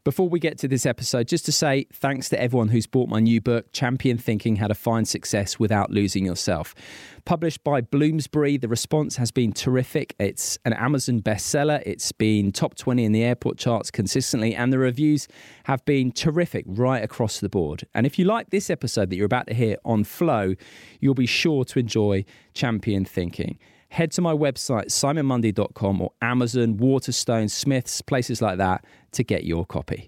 Before we get to this episode, just to say thanks to everyone who's bought my new book, Champion Thinking: How to Find Success Without Losing Yourself. Published by Bloomsbury, the response has been terrific. It's an Amazon bestseller. It's been top 20 in the airport charts consistently, and the reviews have been terrific right across the board. And if you like this episode that you're about to hear on Flow, you'll be sure to enjoy Champion Thinking. Head to my website, simonmundy.com, or Amazon, Waterstone, Smiths, places like that to get your copy.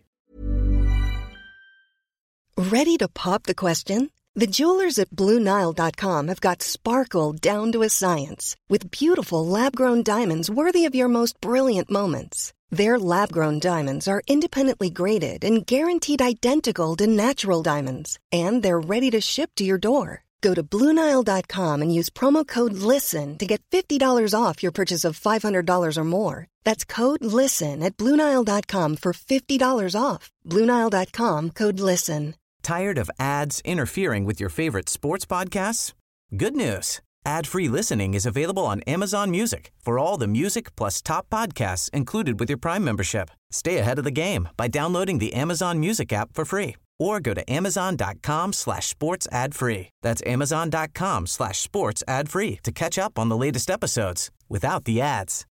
Ready to pop the question? The jewelers at BlueNile.com have got sparkle down to a science with beautiful lab-grown diamonds worthy of your most brilliant moments. Their lab-grown diamonds are independently graded and guaranteed identical to natural diamonds, and they're ready to ship to your door. Go to BlueNile.com and use promo code LISTEN to get $50 off your purchase of $500 or more. That's code LISTEN at BlueNile.com for $50 off. BlueNile.com, code LISTEN. Tired of ads interfering with your favorite sports podcasts? Good news. Ad-free listening is available on Amazon Music for all the music plus top podcasts included with your Prime membership. Stay ahead of the game by downloading the Amazon Music app for free. Or go to amazon.com/sports ad free. That's amazon.com/sports ad free to catch up on the latest episodes without the ads.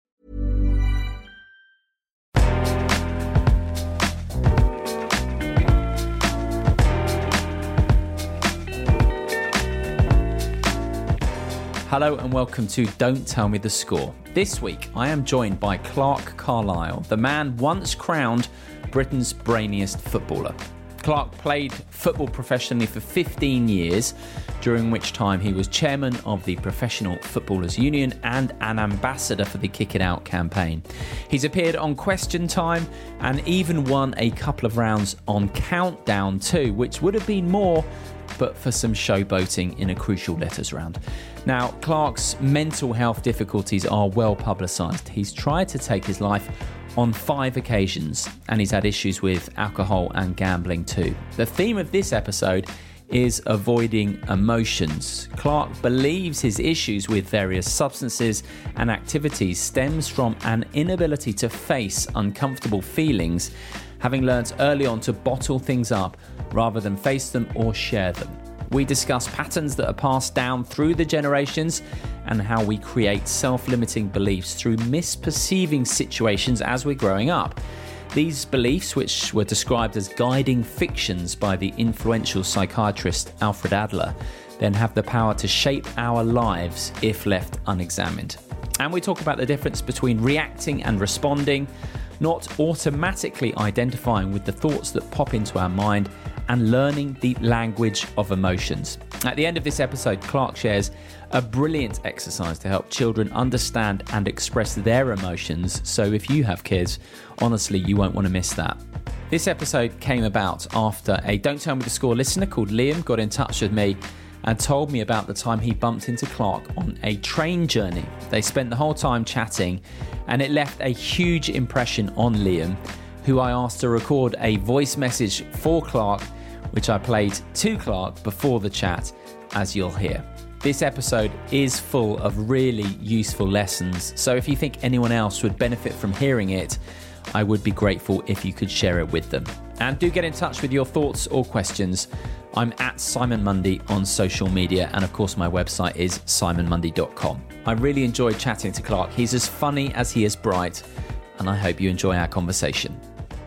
Hello and welcome to Don't Tell Me the Score. This week I am joined by Clark Carlisle, the man once crowned Britain's brainiest footballer. Clark played football professionally for 15 years, during which time he was chairman of the Professional Footballers Union and an ambassador for the Kick It Out campaign. He's appeared on Question Time and even won a couple of rounds on Countdown too, which would have been more but for some showboating in a Crucial Letters round. Now, Clark's mental health difficulties are well publicised. He's tried to take his life on 5 occasions, and he's had issues with alcohol and gambling too. The theme of this episode is avoiding emotions. Clark believes his issues with various substances and activities stems from an inability to face uncomfortable feelings, having learnt early on to bottle things up rather than face them or share them. We discuss patterns that are passed down through the generations and how we create self-limiting beliefs through misperceiving situations as we're growing up. These beliefs, which were described as guiding fictions by the influential psychiatrist Alfred Adler, then have the power to shape our lives if left unexamined. And we talk about the difference between reacting and responding, not automatically identifying with the thoughts that pop into our mind, and learning the language of emotions. At the end of this episode, Clark shares a brilliant exercise to help children understand and express their emotions. So if you have kids, honestly, you won't want to miss that. This episode came about after a Don't Tell Me the Score listener called Liam got in touch with me and told me about the time he bumped into Clark on a train journey. They spent the whole time chatting, and it left a huge impression on Liam, who I asked to record a voice message for Clark, which I played to Clark before the chat, as you'll hear. This episode is full of really useful lessons, so if you think anyone else would benefit from hearing it, I would be grateful if you could share it with them. And do get in touch with your thoughts or questions. I'm at Simon Mundy on social media, and of course my website is simonmundy.com. I really enjoyed chatting to Clark. He's as funny as he is bright, and I hope you enjoy our conversation.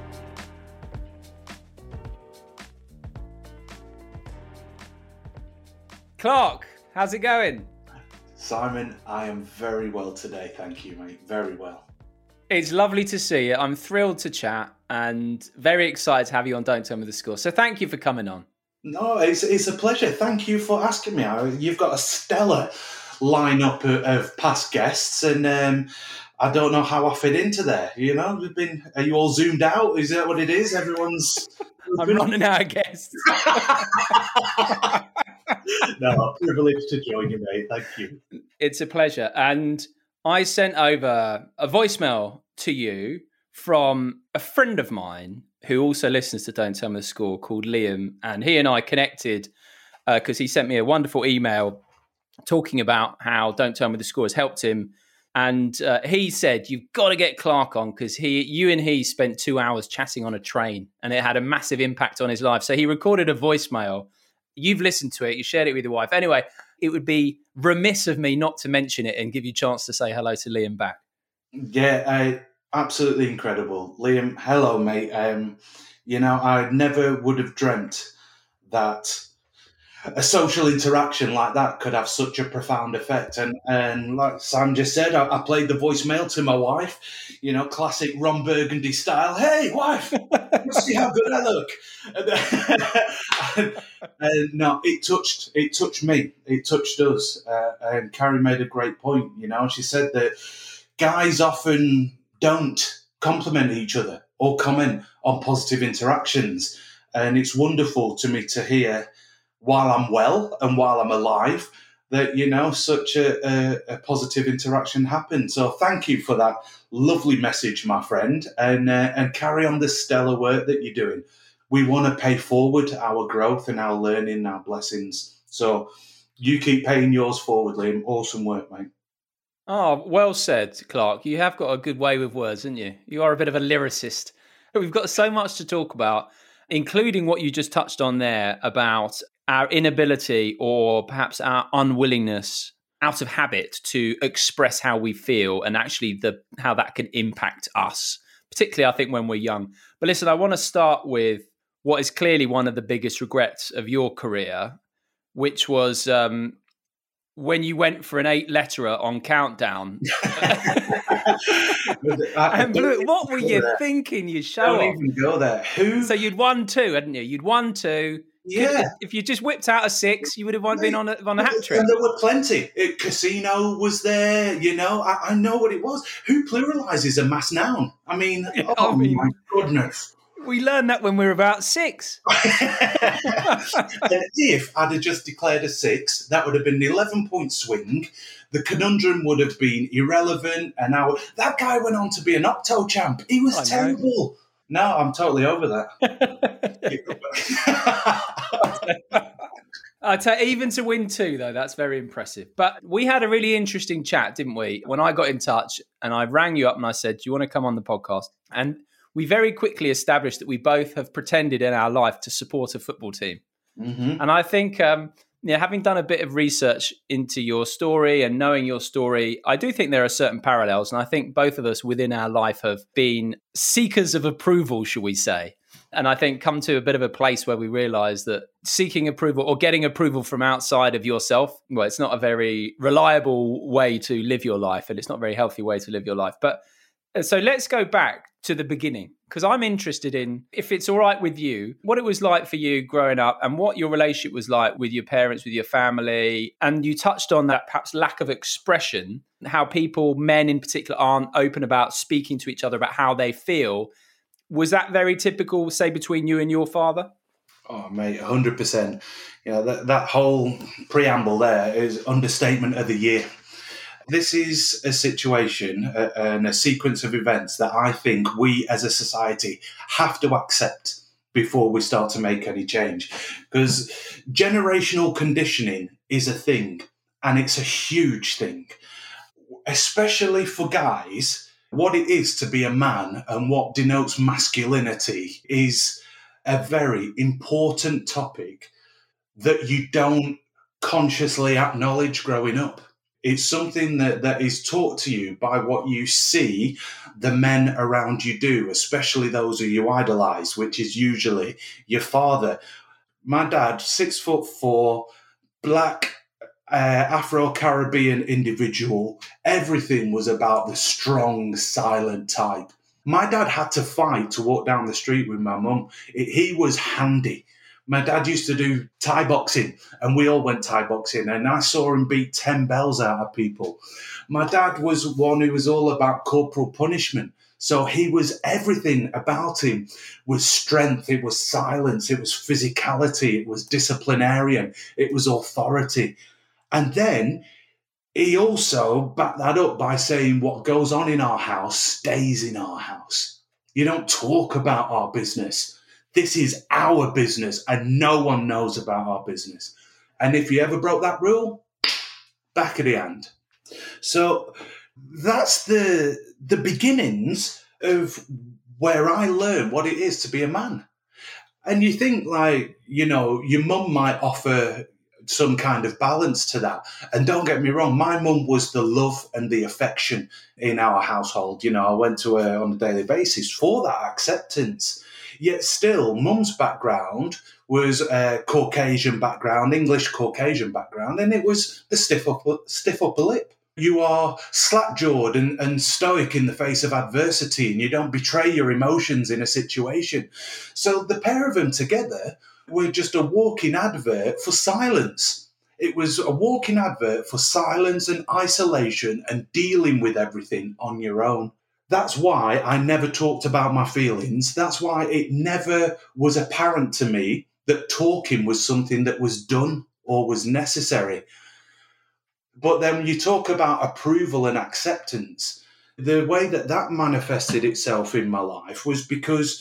Clark, how's it going? Simon, I am very well today, thank you, mate. Very well. It's lovely to see you. I'm thrilled to chat and very excited to have you on Don't Tell Me the Score. So thank you for coming on. No, it's a pleasure. Thank you for asking me. You've got a stellar lineup of past guests, and I don't know how I fit into there. You know, are you all zoomed out? Is that what it is? Everyone's... I'm running out of guests. No, privileged to join you, mate. Thank you. It's a pleasure. And I sent over a voicemail to you from a friend of mine who also listens to Don't Tell Me the Score, called Liam. And he and I connected because he sent me a wonderful email talking about how Don't Tell Me the Score has helped him And he said, you've got to get Clark on because you and he spent 2 hours chatting on a train and it had a massive impact on his life. So he recorded a voicemail. You've listened to it. You shared it with your wife. Anyway, it would be remiss of me not to mention it and give you a chance to say hello to Liam back. Yeah, absolutely incredible. Liam, hello, mate. I never would have dreamt that a social interaction like that could have such a profound effect. And like Sam just said, I played the voicemail to my wife, classic Ron Burgundy style. Hey, wife, let's see how good I look. And no, it touched me. It touched us. And Carrie made a great point. She said that guys often don't compliment each other or comment on positive interactions. And it's wonderful to me to hear, while I'm well and while I'm alive, that, such a positive interaction happened. So thank you for that lovely message, my friend, and carry on the stellar work that you're doing. We want to pay forward our growth and our learning, our blessings. So you keep paying yours forward, Liam. Awesome work, mate. Oh, well said, Clark. You have got a good way with words, haven't you? You are a bit of a lyricist. We've got so much to talk about, including what you just touched on there about our inability or perhaps our unwillingness out of habit to express how we feel and actually how that can impact us, particularly, I think, when we're young. But listen, I want to start with what is clearly one of the biggest regrets of your career, which was when you went for an 8-letterer on Countdown. And Blue, what were you thinking, you show off? Don't even go there. Who? So you'd won 2, hadn't you? You'd won 2. Yeah. If you just whipped out a 6, you would have been on a hat trick. And there were plenty. Casino was there, I know what it was. Who pluralises a mass noun? I mean, my goodness. We learned that when we were about 6. If I'd have just declared a 6, that would have been an 11-point swing. The conundrum would have been irrelevant. And that guy went on to be an Octo champ. He was terrible. No, I'm totally over that. I'd say even to win 2, though, that's very impressive. But we had a really interesting chat, didn't we? When I got in touch and I rang you up and I said, do you want to come on the podcast? And we very quickly established that we both have pretended in our life to support a football team. Mm-hmm. And I think, having done a bit of research into your story and knowing your story, I do think there are certain parallels. And I think both of us within our life have been seekers of approval, shall we say. And I think come to a bit of a place where we realize that seeking approval or getting approval from outside of yourself, well, it's not a very reliable way to live your life and it's not a very healthy way to live your life. But so let's go back to the beginning, because I'm interested in, if it's all right with you, what it was like for you growing up and what your relationship was like with your parents, with your family. And you touched on that perhaps lack of expression, how people, men in particular, aren't open about speaking to each other about how they feel. Was that very typical, say, between you and your father? Oh, mate, 100%. That whole preamble there is understatement of the year. This is a situation and a sequence of events that I think we as a society have to accept before we start to make any change. Because generational conditioning is a thing, and it's a huge thing, especially for guys. What it is to be a man and what denotes masculinity is a very important topic that you don't consciously acknowledge growing up. It's something that is taught to you by what you see the men around you do, especially those who you idolise, which is usually your father. My dad, 6'4", black, Afro-Caribbean individual. Everything was about the strong, silent type. My dad had to fight to walk down the street with my mum. He was handy. My dad used to do Thai boxing, and we all went Thai boxing, and I saw him beat 10 bells out of people. My dad was one who was all about corporal punishment. So he was, everything about him was strength, it was silence, it was physicality, it was disciplinarian, it was authority. And then he also backed that up by saying what goes on in our house stays in our house. You don't talk about our business. This is our business and no one knows about our business. And if you ever broke that rule, back of the hand. So That's the beginnings of where I learned what it is to be a man. And you think, like, your mum might offer some kind of balance to that. And don't get me wrong, my mum was the love and the affection in our household. I went to her on a daily basis for that acceptance. Yet still, mum's background was a Caucasian background, English Caucasian background, and it was the stiff upper lip. You are slack-jawed and stoic in the face of adversity, and you don't betray your emotions in a situation. So the pair of them together were just a walking advert for silence. It was a walking advert for silence and isolation and dealing with everything on your own. That's why I never talked about my feelings. That's why it never was apparent to me that talking was something that was done or was necessary. But then when you talk about approval and acceptance, the way that manifested itself in my life was because,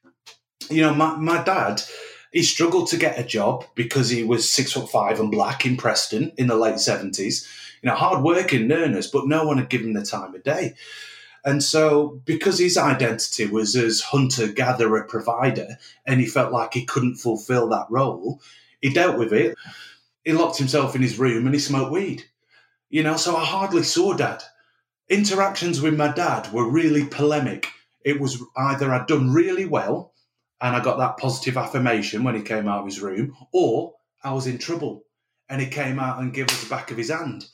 my dad, he struggled to get a job because he was 6'5" and black in Preston in the late 70s. Hard-working learners, but no one had given him the time of day. And so because his identity was as hunter-gatherer provider and he felt like he couldn't fulfill that role, he dealt with it. He locked himself in his room and he smoked weed. So I hardly saw Dad. Interactions with my dad were really polemic. It was either I'd done really well and I got that positive affirmation when he came out of his room, or I was in trouble and he came out and gave us the back of his hand.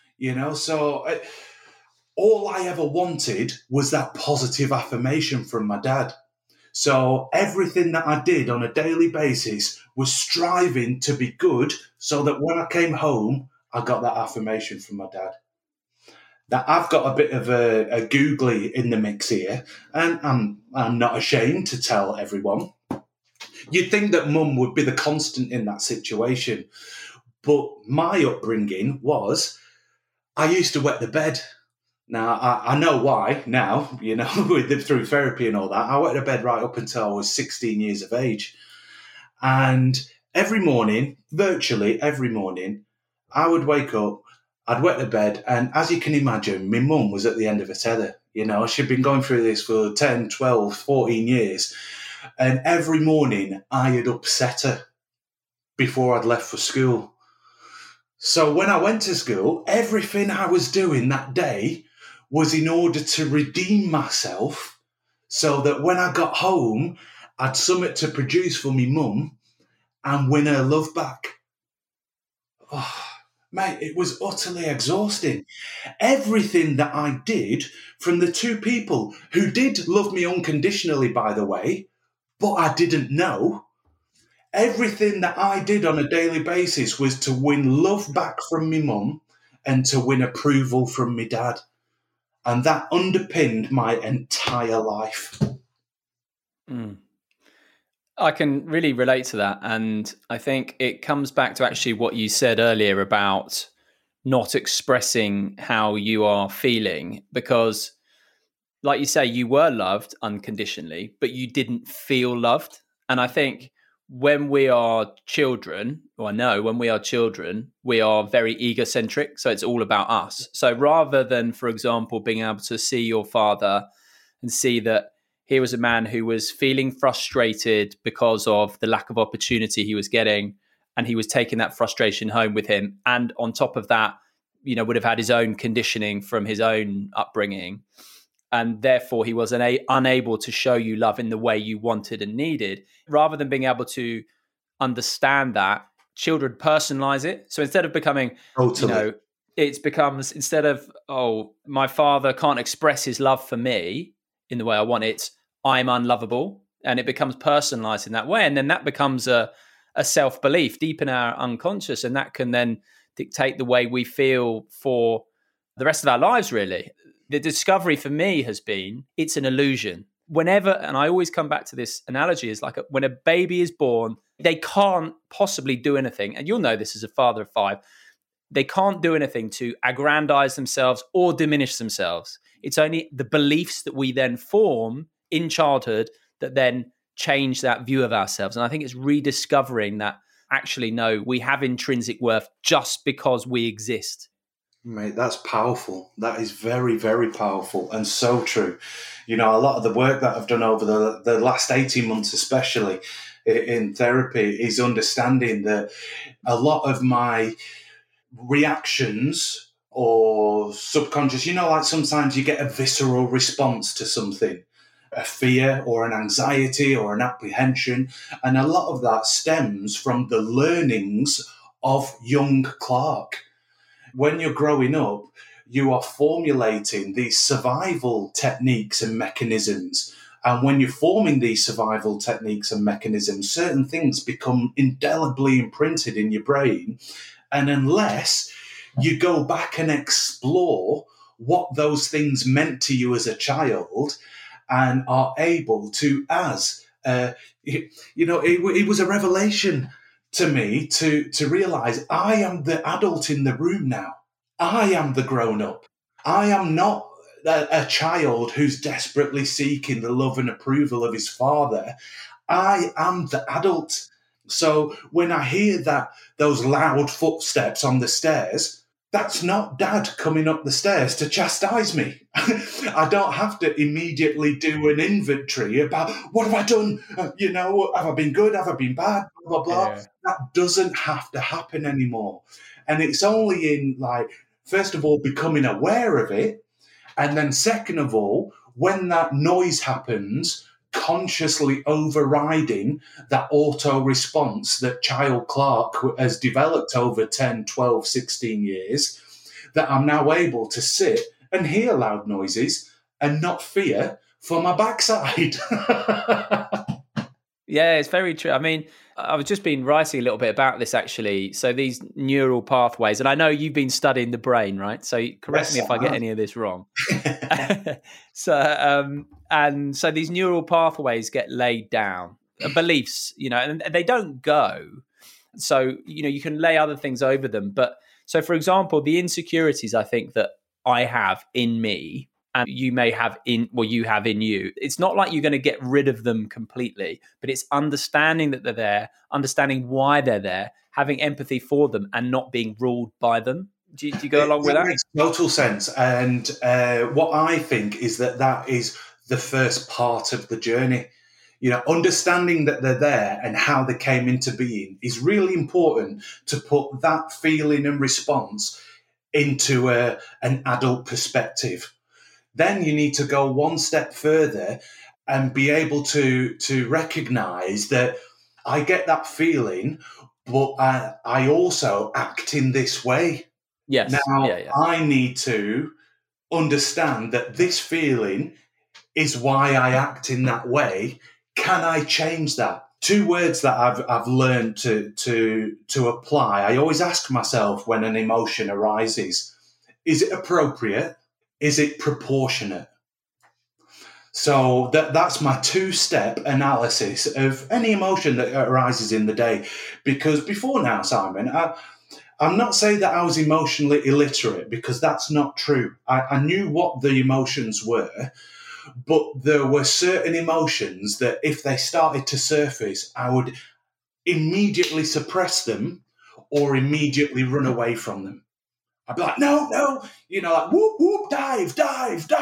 So all I ever wanted was that positive affirmation from my dad. So everything that I did on a daily basis was striving to be good so that when I came home, I got that affirmation from my dad. That I've got a bit of a googly in the mix here, and I'm not ashamed to tell everyone. You'd think that mum would be the constant in that situation, but my upbringing was I used to wet the bed. Now, I know why now, through therapy and all that. I wet the bed right up until I was 16 years of age. And every morning, virtually every morning, I would wake up, I'd wet the bed, and as you can imagine, my mum was at the end of a tether. She'd been going through this for 10, 12, 14 years. And every morning, I had upset her before I'd left for school. So when I went to school, everything I was doing that day was in order to redeem myself so that when I got home, I'd something to produce for me mum and win her love back. Oh, mate, it was utterly exhausting. Everything that I did from the two people who did love me unconditionally, by the way, but I didn't know, everything that I did on a daily basis was to win love back from me mum and to win approval from me dad. And that underpinned my entire life. I can really relate to that. And I think it comes back to actually what you said earlier about not expressing how you are feeling, because like you say, you were loved unconditionally, but you didn't feel loved. And I think when we are children, or I know when we are children, we are very egocentric. So it's all about us. So rather than, for example, being able to see your father and see that he was a man who was feeling frustrated because of the lack of opportunity he was getting, and he was taking that frustration home with him. And on top of that, would have had his own conditioning from his own upbringing. And therefore, he was unable to show you love in the way you wanted and needed. Rather than being able to understand that, children personalize it. So instead of becoming, it becomes, instead of, my father can't express his love for me in the way I want it, I'm unlovable. And it becomes personalized in that way. And then that becomes a self-belief deep in our unconscious. And that can then dictate the way we feel for the rest of our lives, really. The discovery for me has been, it's an illusion. Whenever, and I always come back to this analogy, is like when a baby is born, they can't possibly do anything. And you'll know this as a father of 5. They can't do anything to aggrandize themselves or diminish themselves. It's only the beliefs that we then form in childhood that then change that view of ourselves. And I think it's rediscovering that actually, no, we have intrinsic worth just because we exist. Mate, that's powerful. That is very, very powerful and so true. A lot of the work that I've done over the last 18 months, especially in therapy, is understanding that a lot of my reactions or subconscious, like sometimes you get a visceral response to something, a fear or an anxiety or an apprehension. And a lot of that stems from the learnings of young Clark. When you're growing up, you are formulating these survival techniques and mechanisms. And when you're forming these survival techniques and mechanisms, certain things become indelibly imprinted in your brain. And unless you go back and explore what those things meant to you as a child and are able to, it was a revelation to me to realize I am the adult in the room now. I am the grown-up. I am not a child who's desperately seeking the love and approval of his father. I am the adult. So when I hear those loud footsteps on the stairs, that's not Dad coming up the stairs to chastise me. I don't have to immediately do an inventory about what have I done? Have I been good? Have I been bad? Blah, blah, blah. Yeah. That doesn't have to happen anymore. And it's only in, first of all, becoming aware of it. And then second of all, when that noise happens, consciously overriding that auto response that child Clark has developed over 10, 12, 16 years, that I'm now able to sit and hear loud noises and not fear for my backside. Yeah, it's very true. I mean, I've just been writing a little bit about this, actually. So these neural pathways, and I know you've been studying the brain, right? So correct me if I get any of this wrong. So these neural pathways get laid down, beliefs, and they don't go. So, you can lay other things over them. But so, for example, the insecurities I think that I have in me, and you may have you have in you. It's not like you're going to get rid of them completely, but it's understanding that they're there, understanding why they're there, having empathy for them, and not being ruled by them. Do you go along with that? That makes total sense. And what I think is that is the first part of the journey. Understanding that they're there and how they came into being is really important to put that feeling and response into an adult perspective. Then you need to go one step further and be able to recognize that I get that feeling, but I also act in this way. Yes. Now, I need to understand that this feeling is why I act in that way. Can I change that? Two words that I've learned to apply. I always ask myself when an emotion arises, is it appropriate? Is it proportionate? So that's my two-step analysis of any emotion that arises in the day. Because before now, Simon, I'm not saying that I was emotionally illiterate, because that's not true. I knew what the emotions were, but there were certain emotions that if they started to surface, I would immediately suppress them or immediately run away from them. I'd be like, no, like, whoop, whoop, dive. Get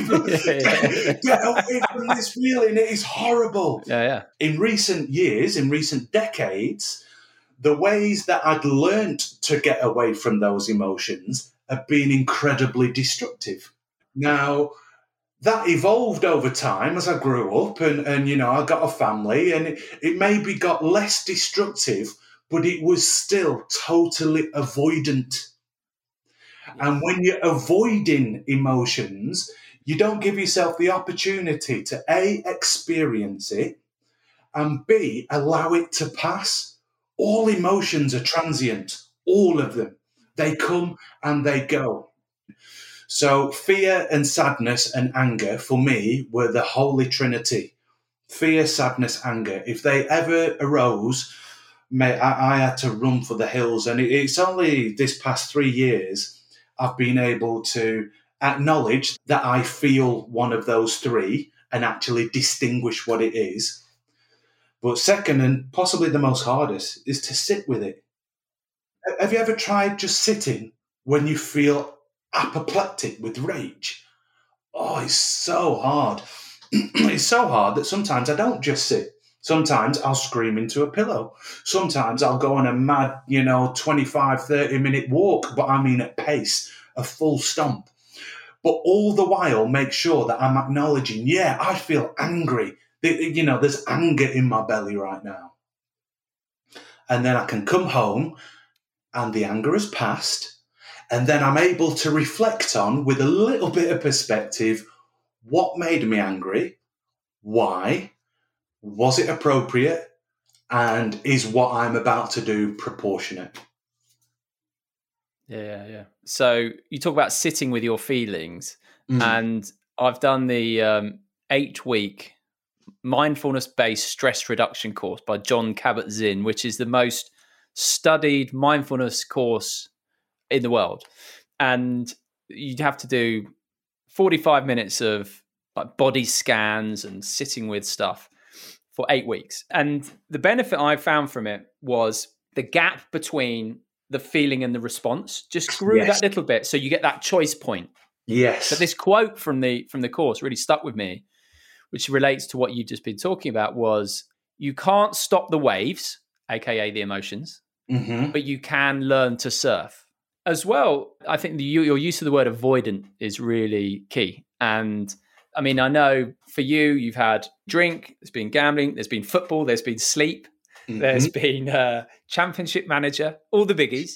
away from this feeling. It is horrible. Yeah. In recent years, in recent decades, the ways that I'd learnt to get away from those emotions have been incredibly destructive. Now, that evolved over time as I grew up and I got a family, and it maybe got less destructive, but it was still totally avoidant. And when you're avoiding emotions, you don't give yourself the opportunity to A, experience it, and B, allow it to pass. All emotions are transient, all of them. They come and they go. So fear and sadness and anger, for me, were the holy trinity. Fear, sadness, anger. If they ever arose, I had to run for the hills. And it's only this past 3 years I've been able to acknowledge that I feel one of those three and actually distinguish what it is. But second, and possibly the most hardest, is to sit with it. Have you ever tried just sitting when you feel apoplectic with rage. Oh, it's so hard. It's so hard that sometimes I don't just sit. Sometimes I'll scream into a pillow. Sometimes I'll go on a mad, 25, 30-minute walk, but I mean at pace, a full stomp. But all the while, make sure that I'm acknowledging, yeah, I feel angry. There's anger in my belly right now. And then I can come home and the anger has passed. And then I'm able to reflect on, with a little bit of perspective, what made me angry, why, was it appropriate, and is what I'm about to do proportionate? Yeah. So you talk about sitting with your feelings, and I've done the 8-week mindfulness-based stress reduction course by Jon Kabat-Zinn, which is the most studied mindfulness course in the world. And you'd have to do 45 minutes of like body scans and sitting with stuff for 8 weeks. And the benefit I found from it was the gap between the feeling and the response just grew that little bit. So you get that choice point. Yes. But this quote from the course really stuck with me, which relates to what you've just been talking about, was you can't stop the waves, aka the emotions, but you can learn to surf. As well, I think your use of the word avoidant is really key. And I mean, I know for you, you've had drink, there's been gambling, there's been football, there's been sleep, there's been championship manager, all the biggies.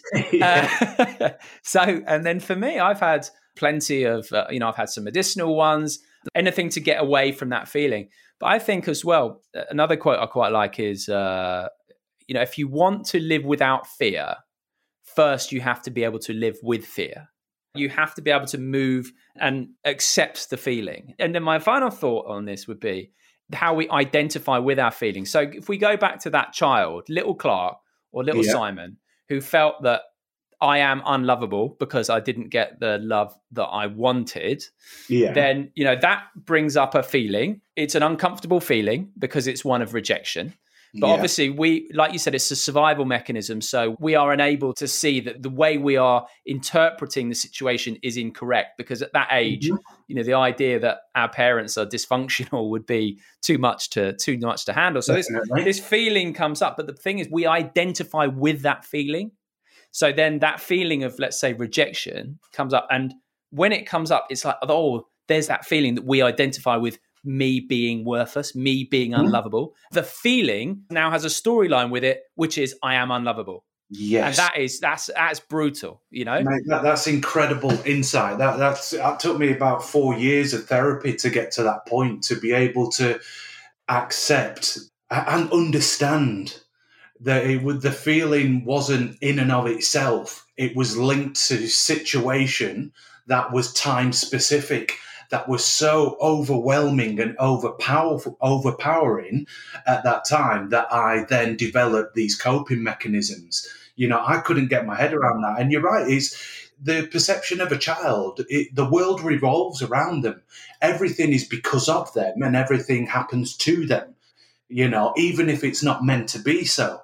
And then for me, I've had plenty of, I've had some medicinal ones, anything to get away from that feeling. But I think as well, another quote I quite like is, if you want to live without fear, first you have to be able to live with fear. You have to be able to move and accept the feeling. And then my final thought on this would be how we identify with our feelings. So if we go back to that child, little Clark or little Simon, who felt that I am unlovable because I didn't get the love that I wanted, then, that brings up a feeling. It's an uncomfortable feeling because it's one of rejection. But obviously, like you said, it's a survival mechanism. So we are unable to see that the way we are interpreting the situation is incorrect, because at that age, the idea that our parents are dysfunctional would be too much to handle. So this feeling comes up. But the thing is, we identify with that feeling. So then that feeling of, let's say, rejection comes up. And when it comes up, it's like, oh, there's that feeling that we identify with me being worthless, me being unlovable. The feeling now has a storyline with it, which is I am unlovable. Yes. And that's brutal, Mate, that's incredible insight. That took me about 4 years of therapy to get to that point, to be able to accept and understand that the feeling wasn't in and of itself. It was linked to situation that was time specific, that was so overwhelming and overpowering at that time that I then developed these coping mechanisms. I couldn't get my head around that. And you're right, it's the perception of a child. The world revolves around them. Everything is because of them, and everything happens to them, even if it's not meant to be so.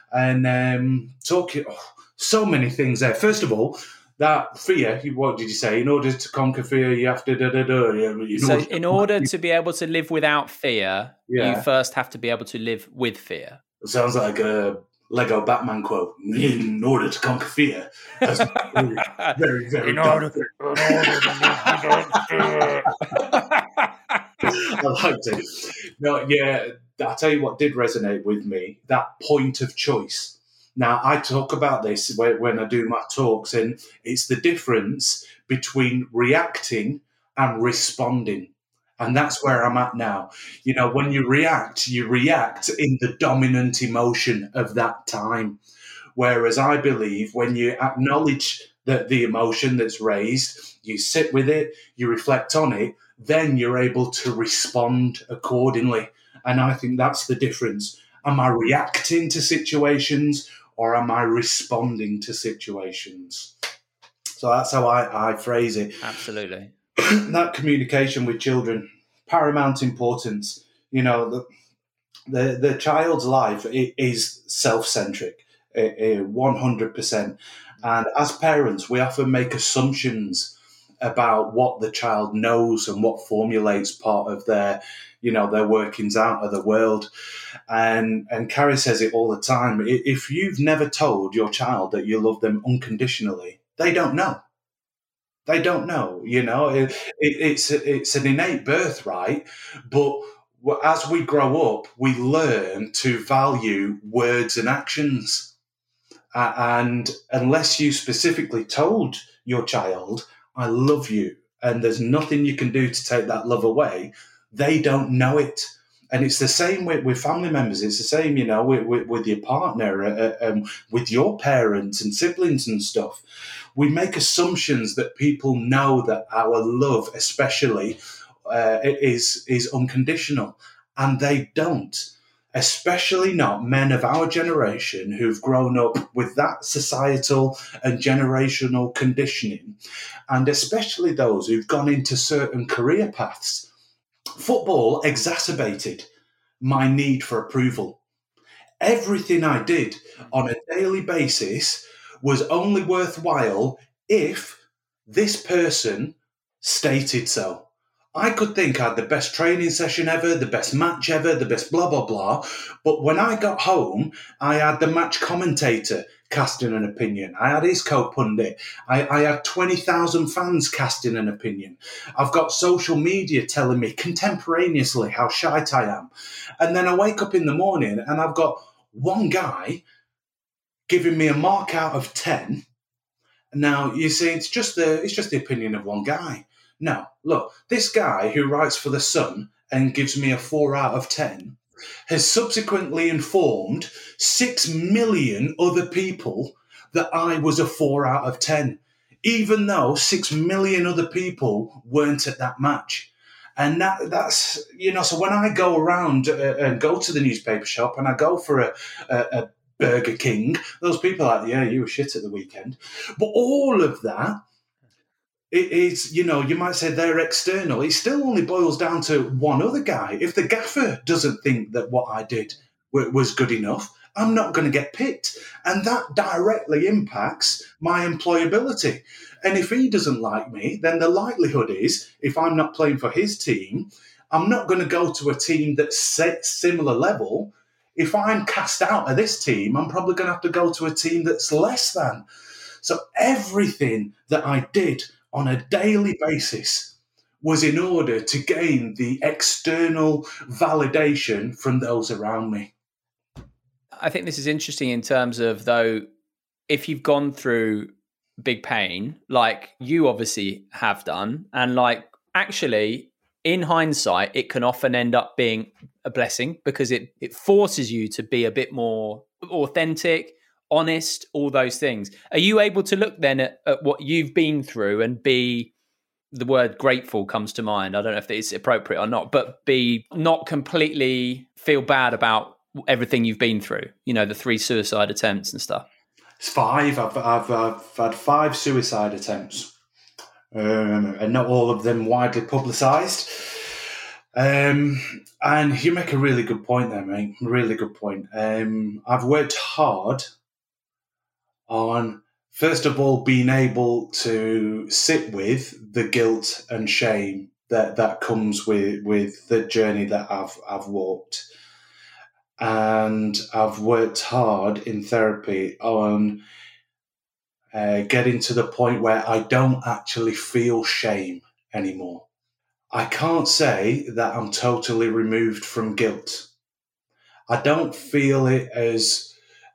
And so many things there. First of all, that fear, what did you say? In order to conquer fear, you have to in order to be able to live without fear, you first have to be able to live with fear. It sounds like a Lego Batman quote. In order to conquer fear. That's very, very, very I liked it. No, I'll tell you what did resonate with me, that point of choice. Now, I talk about this when I do my talks, and it's the difference between reacting and responding. And that's where I'm at now. When you react in the dominant emotion of that time. Whereas I believe when you acknowledge the emotion that's raised, you sit with it, you reflect on it, then you're able to respond accordingly. And I think that's the difference. Am I reacting to situations, or am I responding to situations? So that's how I phrase it. Absolutely. That communication with children, paramount importance. The child's life is self-centric, 100%. And as parents, we often make assumptions about what the child knows and what formulates part of their, their workings out of the world. And Carrie says it all the time. If you've never told your child that you love them unconditionally, they don't know. They don't know, it's an innate birthright, but as we grow up, we learn to value words and actions. And unless you specifically told your child, I love you, and there's nothing you can do to take that love away, they don't know it. And it's the same with family members. It's the same, with your partner, with your parents and siblings and stuff. We make assumptions that people know that our love, especially, is unconditional, and they don't. Especially not men of our generation who've grown up with that societal and generational conditioning, and especially those who've gone into certain career paths. Football exacerbated my need for approval. Everything I did on a daily basis was only worthwhile if this person stated so. I could think I had the best training session ever, the best match ever, the best blah, blah, blah. But when I got home, I had the match commentator casting an opinion. I had his co-pundit. I had 20,000 fans casting an opinion. I've got social media telling me contemporaneously how shite I am. And then I wake up in the morning and I've got one guy giving me a mark out of 10. Now, you see, it's just the opinion of one guy. No, look, this guy who writes for The Sun and gives me a 4 out of 10 has subsequently informed 6 million other people that I was a 4 out of 10, even though 6 million other people weren't at that match. And that's, so when I go around and go to the newspaper shop and I go for a Burger King, those people are like, yeah, you were shit at the weekend. But all of that, it is, you might say they're external. It still only boils down to one other guy. If the gaffer doesn't think that what I did was good enough, I'm not going to get picked. And that directly impacts my employability. And if he doesn't like me, then the likelihood is, if I'm not playing for his team, I'm not going to go to a team that's similar level. If I'm cast out of this team, I'm probably going to have to go to a team that's less than. So everything that I did on a daily basis was in order to gain the external validation from those around me. I think this is interesting in terms of, though, if you've gone through big pain, like you obviously have done, and like actually in hindsight, it can often end up being a blessing because it forces you to be a bit more authentic, honest, all those things. Are you able to look then at what you've been through and be, the word grateful comes to mind, I don't know if it's appropriate or not, but be not completely feel bad about everything you've been through, the 3 suicide attempts and stuff? It's 5. I've had 5 suicide attempts, and not all of them widely publicised. And you make a really good point there, mate. Really good point. I've worked hard on, first of all, being able to sit with the guilt and shame that comes with the journey that I've walked. And I've worked hard in therapy on getting to the point where I don't actually feel shame anymore. I can't say that I'm totally removed from guilt. I don't feel it as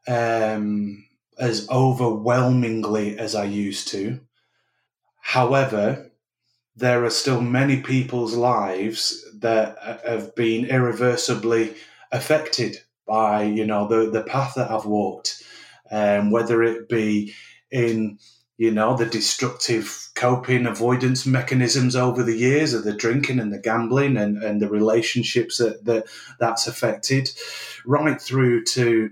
overwhelmingly as I used to. However, there are still many people's lives that have been irreversibly affected by, the path that I've walked, whether it be in, the destructive coping avoidance mechanisms over the years of the drinking and the gambling and the relationships that's affected, right through to,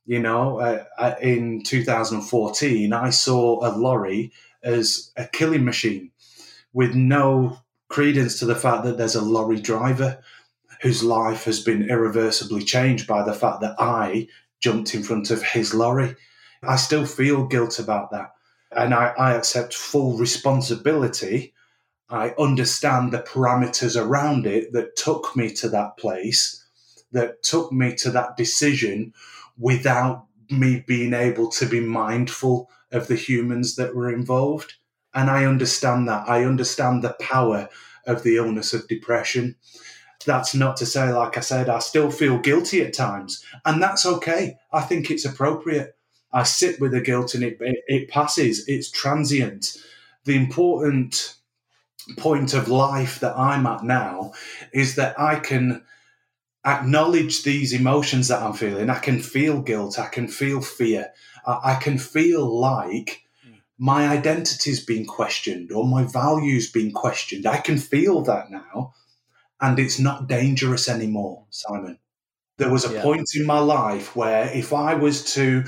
in 2014, I saw a lorry as a killing machine with no credence to the fact that there's a lorry driver whose life has been irreversibly changed by the fact that I jumped in front of his lorry. I still feel guilt about that. And I accept full responsibility I understand the parameters around it that took me to that place, that took me to that decision without me being able to be mindful of the humans that were involved. And I understand that. I understand the power of the illness of depression. That's not to say, like I said, I still feel guilty at times, and that's okay. I think it's appropriate. I sit with the guilt and it passes. It's transient. The important point of life that I'm at now is that I can acknowledge these emotions that I'm feeling. I can feel guilt. I can feel fear. I can feel like my identity's being questioned or my values being questioned. I can feel that now, and it's not dangerous anymore, Simon. There was a point in my life where if I was to,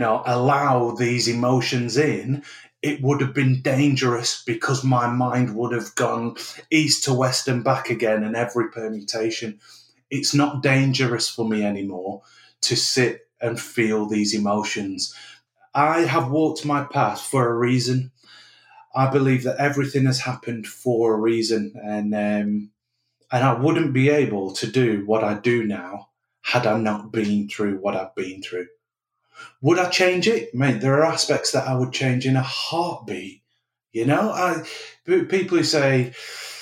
allow these emotions in, it would have been dangerous because my mind would have gone east to west and back again and every permutation. It's not dangerous for me anymore to sit and feel these emotions. I have walked my path for a reason. I believe that everything has happened for a reason, and I wouldn't be able to do what I do now had I not been through what I've been through. Would I change it? Mate, there are aspects that I would change in a heartbeat. People who say,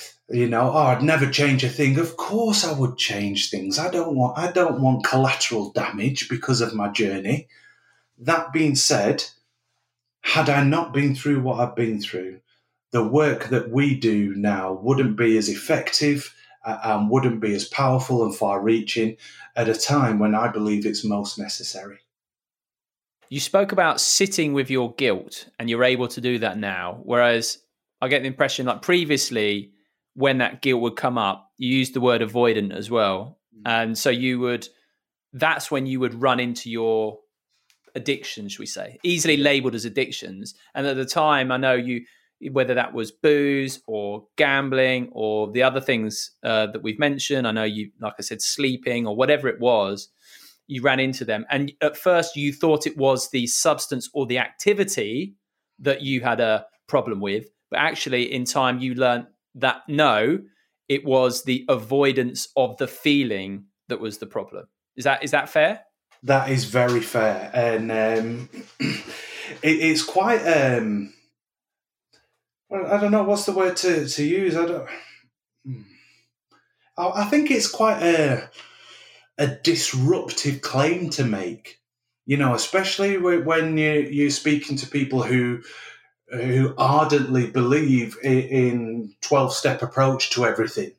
I'd never change a thing. Of course I would change things. I don't want collateral damage because of my journey. That being said, had I not been through what I've been through, the work that we do now wouldn't be as effective and wouldn't be as powerful and far-reaching at a time when I believe it's most necessary. You spoke about sitting with your guilt, and you're able to do that now, whereas I get the impression like previously when that guilt would come up, you used the word avoidant as well. And so that's when you would run into your addictions, should we say, easily labeled as addictions. And at the time, I know whether that was booze or gambling or the other things that we've mentioned, I know you, like I said, sleeping or whatever it was, you ran into them. And at first you thought it was the substance or the activity that you had a problem with. But actually in time you learned that no, it was the avoidance of the feeling that was the problem. Is that fair? That is very fair. And it's quite... I don't know what's the word to use. I think it's quite a disruptive claim to make, especially when you're speaking to people who ardently believe in 12-step approach to everything,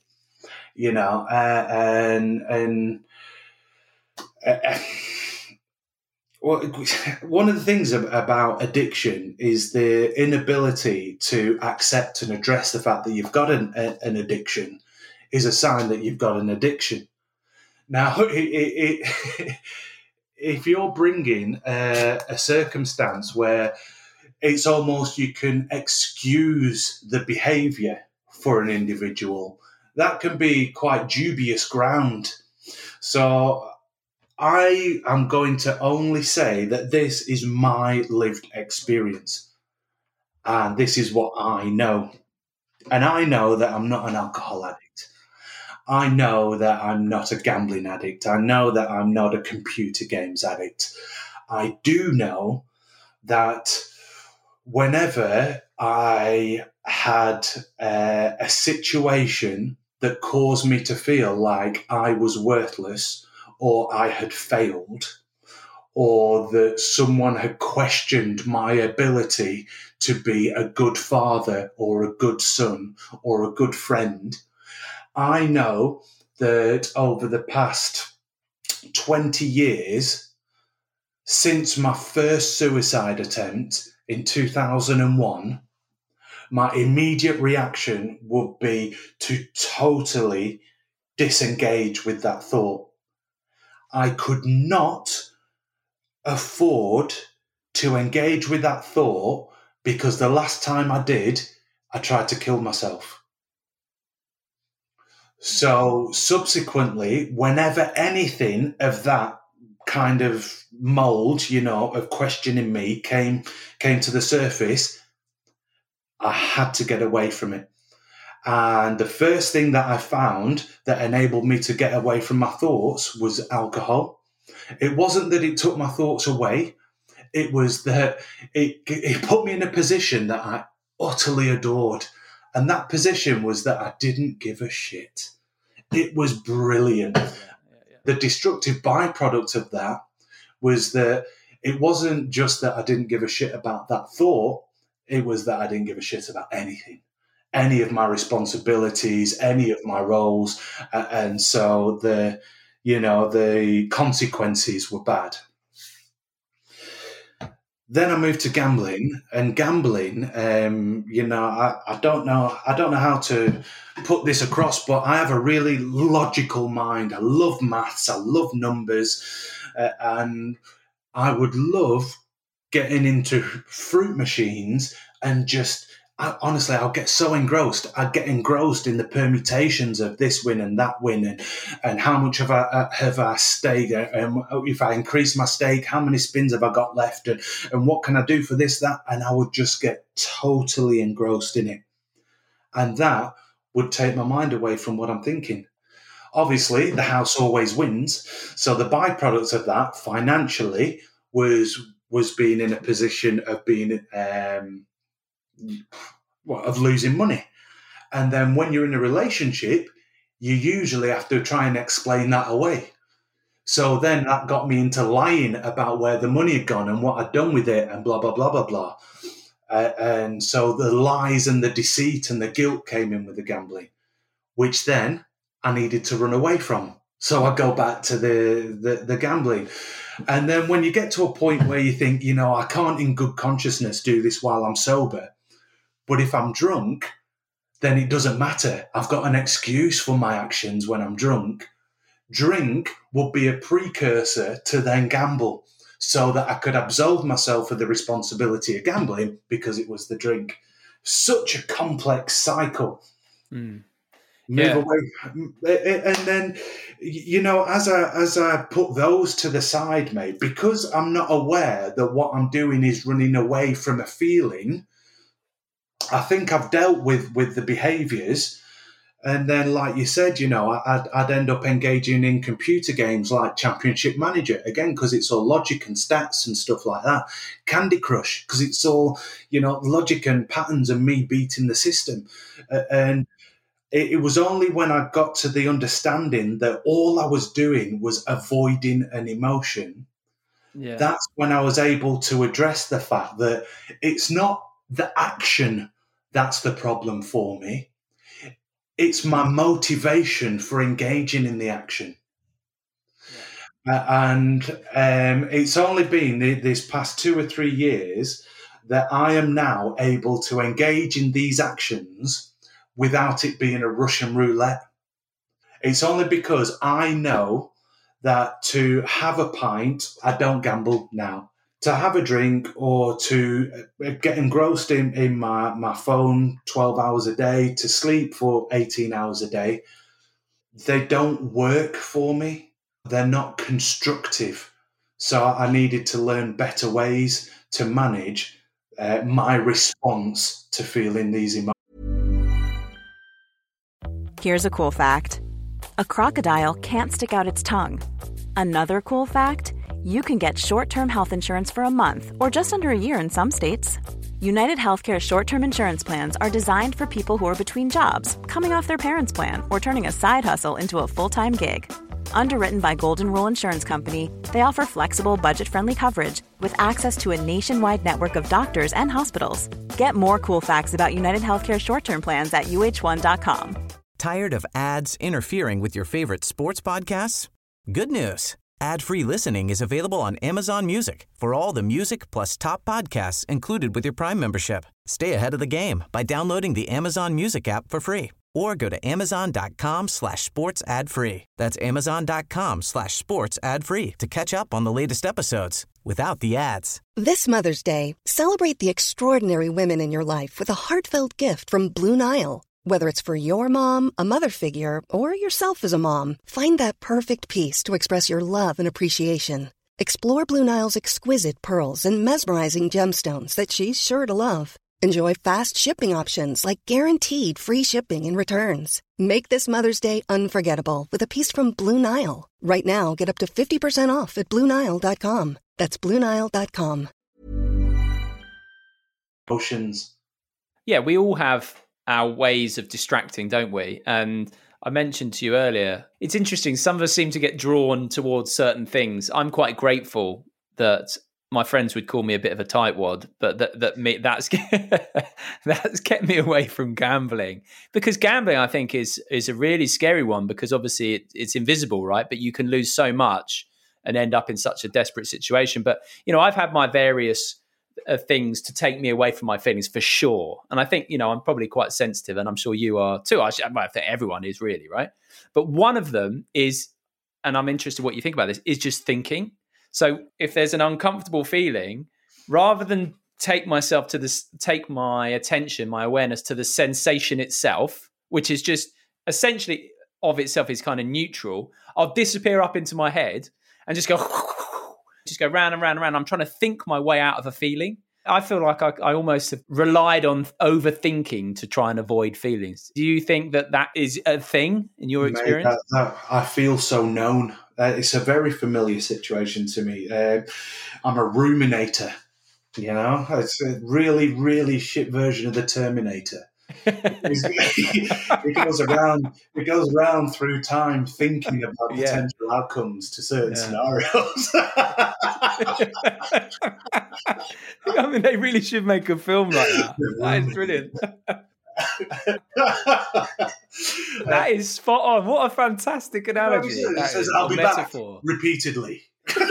well, one of the things about addiction is the inability to accept and address the fact that you've got an addiction is a sign that you've got an addiction. Now, if you're bringing a circumstance where it's almost you can excuse the behaviour for an individual, that can be quite dubious ground. So I am going to only say that this is my lived experience. And this is what I know. And I know that I'm not an alcohol addict. I know that I'm not a gambling addict. I know that I'm not a computer games addict. I do know that whenever I had a situation that caused me to feel like I was worthless, or I had failed, or that someone had questioned my ability to be a good father or a good son or a good friend, I know that over the past 20 years, since my first suicide attempt in 2001, my immediate reaction would be to totally disengage with that thought. I could not afford to engage with that thought because the last time I did, I tried to kill myself. So subsequently, whenever anything of that kind of mold, of questioning me came to the surface, I had to get away from it. And the first thing that I found that enabled me to get away from my thoughts was alcohol. It wasn't that it took my thoughts away. It was that it put me in a position that I utterly adored. And that position was that I didn't give a shit. It was brilliant. The destructive byproduct of that was that it wasn't just that I didn't give a shit about that thought. It was that I didn't give a shit about anything, any of my responsibilities, any of my roles. And so the consequences were bad. Then I moved to gambling, and gambling, I don't know how to put this across, but I have a really logical mind. I love maths, I love numbers, and I would love getting into fruit machines and just, honestly, I'll get so engrossed. I'd get engrossed in the permutations of this win and that win, and how much have I staked, and if I increase my stake, how many spins have I got left, and what can I do for this, that, and I would just get totally engrossed in it. And that would take my mind away from what I'm thinking. Obviously, the house always wins, so the byproduct of that financially was being in a position of being of losing money. And then when you're in a relationship, you usually have to try and explain that away. So then that got me into lying about where the money had gone and what I'd done with it and blah, blah, blah, blah, blah. And so the lies and the deceit and the guilt came in with the gambling, which then I needed to run away from. So I go back to the gambling. And then when you get to a point where you think, I can't in good consciousness do this while I'm sober, but if I'm drunk, then it doesn't matter. I've got an excuse for my actions when I'm drunk. Drink would be a precursor to then gamble, so that I could absolve myself of the responsibility of gambling because it was the drink. Such a complex cycle. Move away. And then, as I put those to the side, mate, because I'm not aware that what I'm doing is running away from a feeling, I think I've dealt with the behaviours. And then, like you said, I'd end up engaging in computer games like Championship Manager, again, because it's all logic and stats and stuff like that. Candy Crush, because it's all, logic and patterns and me beating the system. And it was only when I got to the understanding that all I was doing was avoiding an emotion. Yeah. That's when I was able to address the fact that it's not the action that's the problem for me. It's my motivation for engaging in the action. Yeah. And it's only been this past 2 or 3 years that I am now able to engage in these actions without it being a Russian roulette. It's only because I know that to have a pint, I don't gamble now. To have a drink or to get engrossed in my phone 12 hours a day, to sleep for 18 hours a day, they don't work for me. They're not constructive. So I needed to learn better ways to manage my response to feeling these emotions. Here's a cool fact. A crocodile can't stick out its tongue. Another cool fact, you can get short-term health insurance for a month or just under a year in some states. United Healthcare short-term insurance plans are designed for people who are between jobs, coming off their parents' plan, or turning a side hustle into a full-time gig. Underwritten by Golden Rule Insurance Company, they offer flexible, budget-friendly coverage with access to a nationwide network of doctors and hospitals. Get more cool facts about United Healthcare short-term plans at uh1.com. Tired of ads interfering with your favorite sports podcasts? Good news. Ad-free listening is available on Amazon Music for all the music plus top podcasts included with your Prime membership. Stay ahead of the game by downloading the Amazon Music app for free or go to amazon.com/sports ad free. That's amazon.com/sports ad free to catch up on the latest episodes without the ads. This Mother's Day, celebrate the extraordinary women in your life with a heartfelt gift from Blue Nile. Whether it's for your mom, a mother figure, or yourself as a mom, find that perfect piece to express your love and appreciation. Explore Blue Nile's exquisite pearls and mesmerizing gemstones that she's sure to love. Enjoy fast shipping options like guaranteed free shipping and returns. Make this Mother's Day unforgettable with a piece from Blue Nile. Right now, get up to 50% off at BlueNile.com. That's BlueNile.com. Oceans. Yeah, we all have our ways of distracting, don't we? And I mentioned to you earlier, it's interesting. Some of us seem to get drawn towards certain things. I'm quite grateful that my friends would call me a bit of a tightwad, but that's that's kept me away from gambling, because gambling, I think, is a really scary one, because obviously it's invisible, right? But you can lose so much and end up in such a desperate situation. But I've had my various things to take me away from my feelings, for sure. And I think I'm probably quite sensitive, and I'm sure you are too. I think everyone is, really, right? But one of them is, and I'm interested in what you think about this, is just thinking. So if there's an uncomfortable feeling, rather than take my attention, my awareness to the sensation itself, which is just essentially of itself is kind of neutral, I'll disappear up into my head and just go round and round and round. I'm trying to think my way out of a feeling. I feel like I almost have relied on overthinking to try and avoid feelings. Do you think that is a thing in your experience? I feel so known. It's a very familiar situation to me. I'm a ruminator, It's a really, really shit version of the Terminator. It goes around through time thinking about potential outcomes to certain scenarios. I mean, they really should make a film like that. That is brilliant. That is spot on. What a fantastic analogy. It says, I'll be metaphor. Back repeatedly.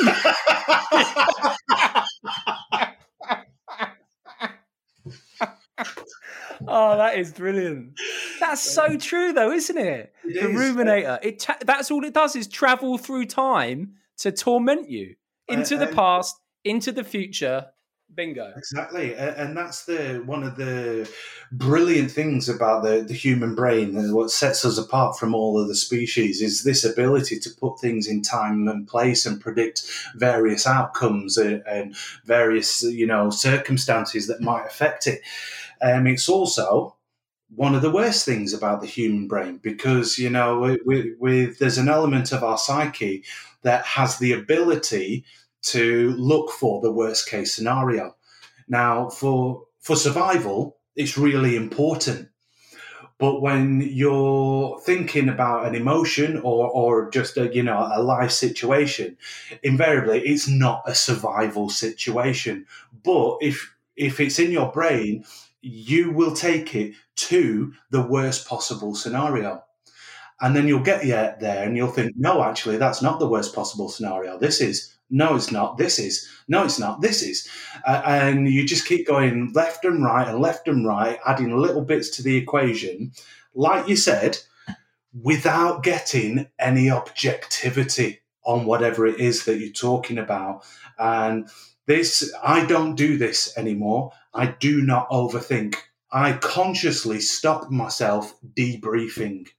Oh, that is brilliant. That's so true, though, isn't it? The ruminator. That's all it does, is travel through time to torment you into the past, into the future. Bingo. Exactly. And that's one of the brilliant things about the human brain, and what sets us apart from all of the species, is this ability to put things in time and place and predict various outcomes and various circumstances that might affect it. It's also one of the worst things about the human brain, because there's an element of our psyche that has the ability to look for the worst case scenario. Now, for survival, it's really important. But when you're thinking about an emotion or just a life situation, invariably it's not a survival situation. But if it's in your brain, you will take it to the worst possible scenario. And then you'll get there and you'll think, no, actually, that's not the worst possible scenario. This is. No, it's not. This is. No, it's not. This is. And you just keep going left and right, adding little bits to the equation, like you said, without getting any objectivity on whatever it is that you're talking about. And I don't do this anymore. I do not overthink. I consciously stop myself debriefing.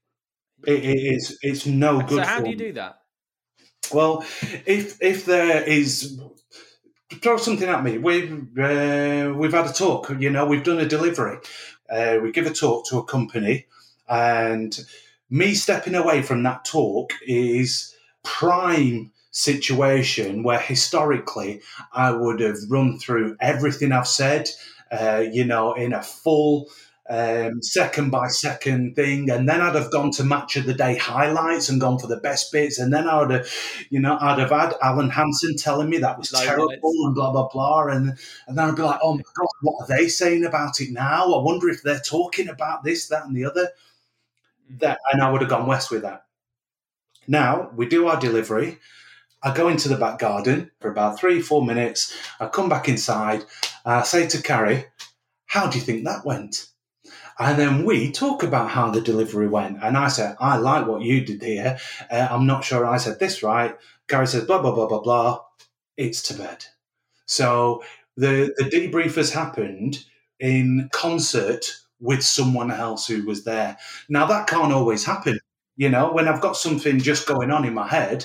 It's no good. So how do you do that? Well, if there is, throw something at me. We've had a talk. We've done a delivery. We give a talk to a company, and me stepping away from that talk is prime situation where historically I would have run through everything I've said, in a full second by second thing, and then I'd have gone to match of the day highlights and gone for the best bits, and then I'd have had Alan Hansen telling me that was terrible and blah blah blah, and then I'd be like, oh my god, what are they saying about it now? I wonder if they're talking about this, that, and the other. And I would have gone west with that. Now we do our delivery. I go into the back garden for about 3-4 minutes. I come back inside. I say to Carrie, "How do you think that went?" And then we talk about how the delivery went. And I said, I like what you did here. I'm not sure I said this right. Gary says, blah, blah, blah, blah, blah. It's to bed. So the debrief has happened in concert with someone else who was there. Now, that can't always happen. When I've got something just going on in my head,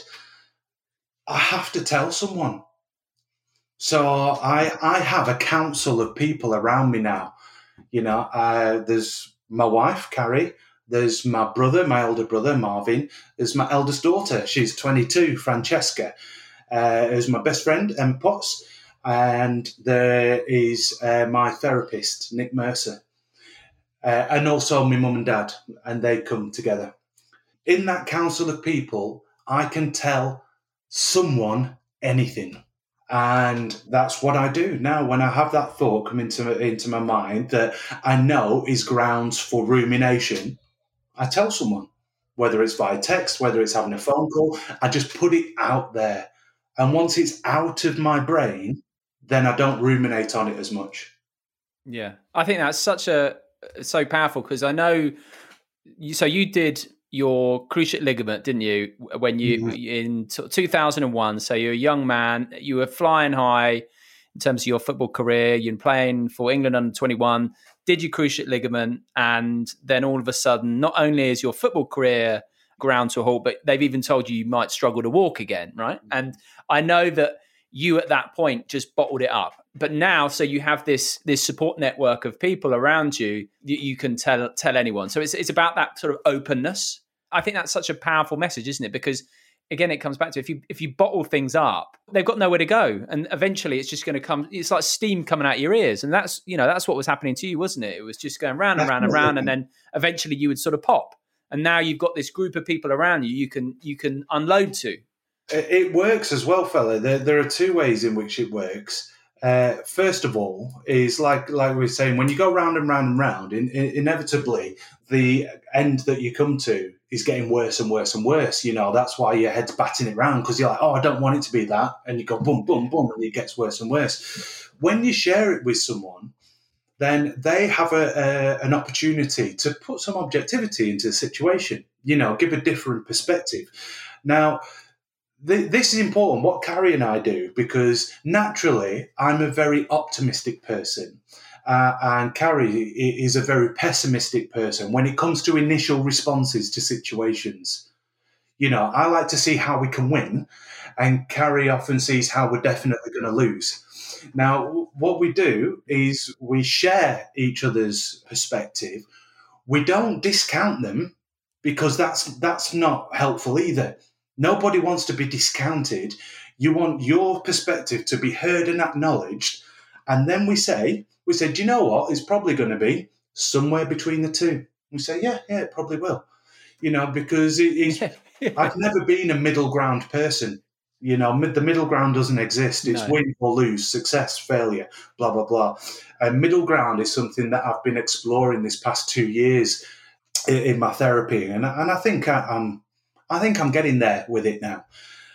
I have to tell someone. So I have a council of people around me now. There's my wife, Carrie. There's my brother, my older brother, Marvin. There's my eldest daughter. She's 22, Francesca. There's my best friend, Emma Potts. And there is my therapist, Nick Mercer. And also my mum and dad. And they come together. In that council of people, I can tell someone anything. And that's what I do now. When I have that thought come into my mind that I know is grounds for rumination, I tell someone, whether it's via text, whether it's having a phone call, I just put it out there. And once it's out of my brain, then I don't ruminate on it as much. Yeah, I think that's so powerful, because I know you did your cruciate ligament, didn't you, when you in 2001? So you're a young man, you were flying high in terms of your football career. You're playing for England under 21, did your cruciate ligament, and then all of a sudden, not only is your football career ground to a halt, but they've even told you might struggle to walk again, right? And I know that you at that point just bottled it up. But now, so you have this support network of people around you that you can tell anyone. So it's about that sort of openness. I think that's such a powerful message, isn't it? Because again, it comes back to if you bottle things up, they've got nowhere to go, and eventually it's just going to come. It's like steam coming out your ears, and that's what was happening to you, wasn't it? It was just going round and round and round, and then eventually you would sort of pop. And now you've got this group of people around you you can unload to. It works as well, fella. There are two ways in which it works. First of all, is like we were saying, when you go round and round and round, inevitably the end that you come to is getting worse and worse and worse. That's why your head's batting it round, because you're like, oh, I don't want it to be that. And you go boom, boom, boom, and it gets worse and worse. When you share it with someone, then they have an opportunity to put some objectivity into the situation, give a different perspective. Now, this is important, what Carrie and I do, because naturally I'm a very optimistic person. And Carrie is a very pessimistic person when it comes to initial responses to situations. I like to see how we can win, and Carrie often sees how we're definitely going to lose. Now, what we do is we share each other's perspective. We don't discount them, because that's not helpful either. Nobody wants to be discounted. You want your perspective to be heard and acknowledged. And then we say, do you know what? It's probably going to be somewhere between the two. We say, yeah, it probably will. Because I've never been a middle ground person. The middle ground doesn't exist. It's win or lose, success, failure, blah, blah, blah. And middle ground is something that I've been exploring this past 2 years in my therapy. And I think I'm getting there with it now.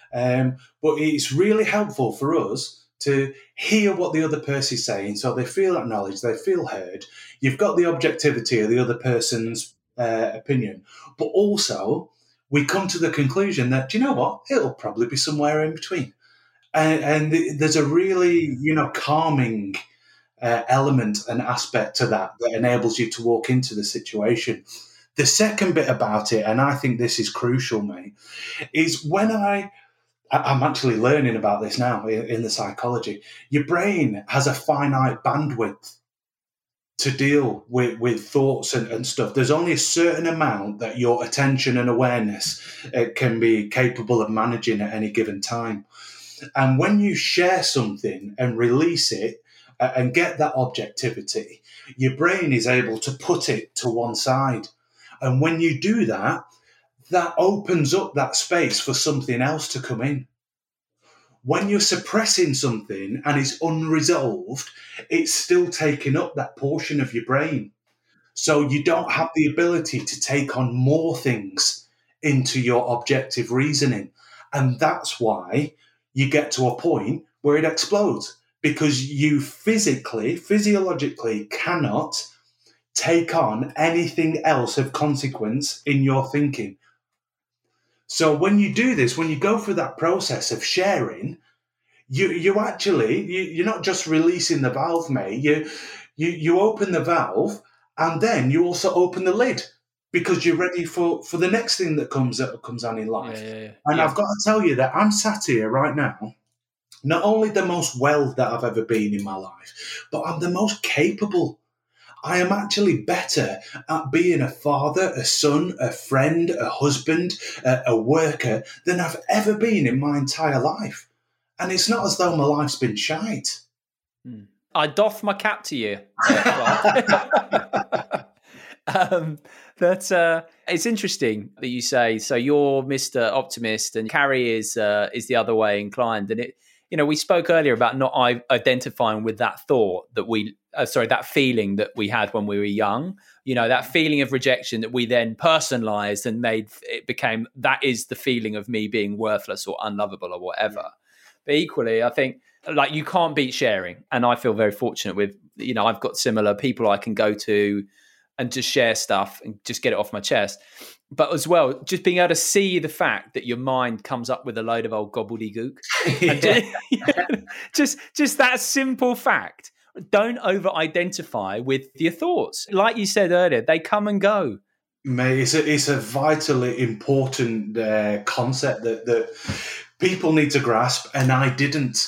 But it's really helpful for us to hear what the other person is saying, so they feel acknowledged, they feel heard. You've got the objectivity of the other person's opinion, but also we come to the conclusion that, do you know what? It'll probably be somewhere in between. And there's a really, calming element and aspect to that enables you to walk into the situation. The second bit about it, and I think this is crucial, mate, is when I'm actually learning about this now in the psychology. Your brain has a finite bandwidth to deal with thoughts and stuff. There's only a certain amount that your attention and awareness can be capable of managing at any given time. And when you share something and release it and get that objectivity, your brain is able to put it to one side. And when you do that, that opens up that space for something else to come in. When you're suppressing something and it's unresolved, it's still taking up that portion of your brain. So you don't have the ability to take on more things into your objective reasoning. And that's why you get to a point where it explodes, because you physiologically cannot take on anything else of consequence in your thinking. So when you do this, when you go through that process of sharing, you're not just releasing the valve, mate. You open the valve, and then you also open the lid, because you're ready for the next thing that comes on in life. And I've got to tell you that I'm sat here right now, not only the most well that I've ever been in my life, but I'm the most capable. I am actually better at being a father, a son, a friend, a husband, a worker than I've ever been in my entire life. And it's not as though my life's been shite. I doff my cap to you, Clark. It's interesting that you say, so you're Mr. Optimist and Carrie is the other way inclined. And we spoke earlier about not identifying with that thought that that feeling that we had when we were young, that feeling of rejection that we then personalized and that is the feeling of me being worthless or unlovable or whatever. But equally, I think like you can't beat sharing. And I feel very fortunate with, I've got similar people I can go to and just share stuff and just get it off my chest. But as well, just being able to see the fact that your mind comes up with a load of old gobbledygook. And just that simple fact. Don't over-identify with your thoughts. Like you said earlier, they come and go. Mate, it's a vitally important concept that people need to grasp, and I didn't.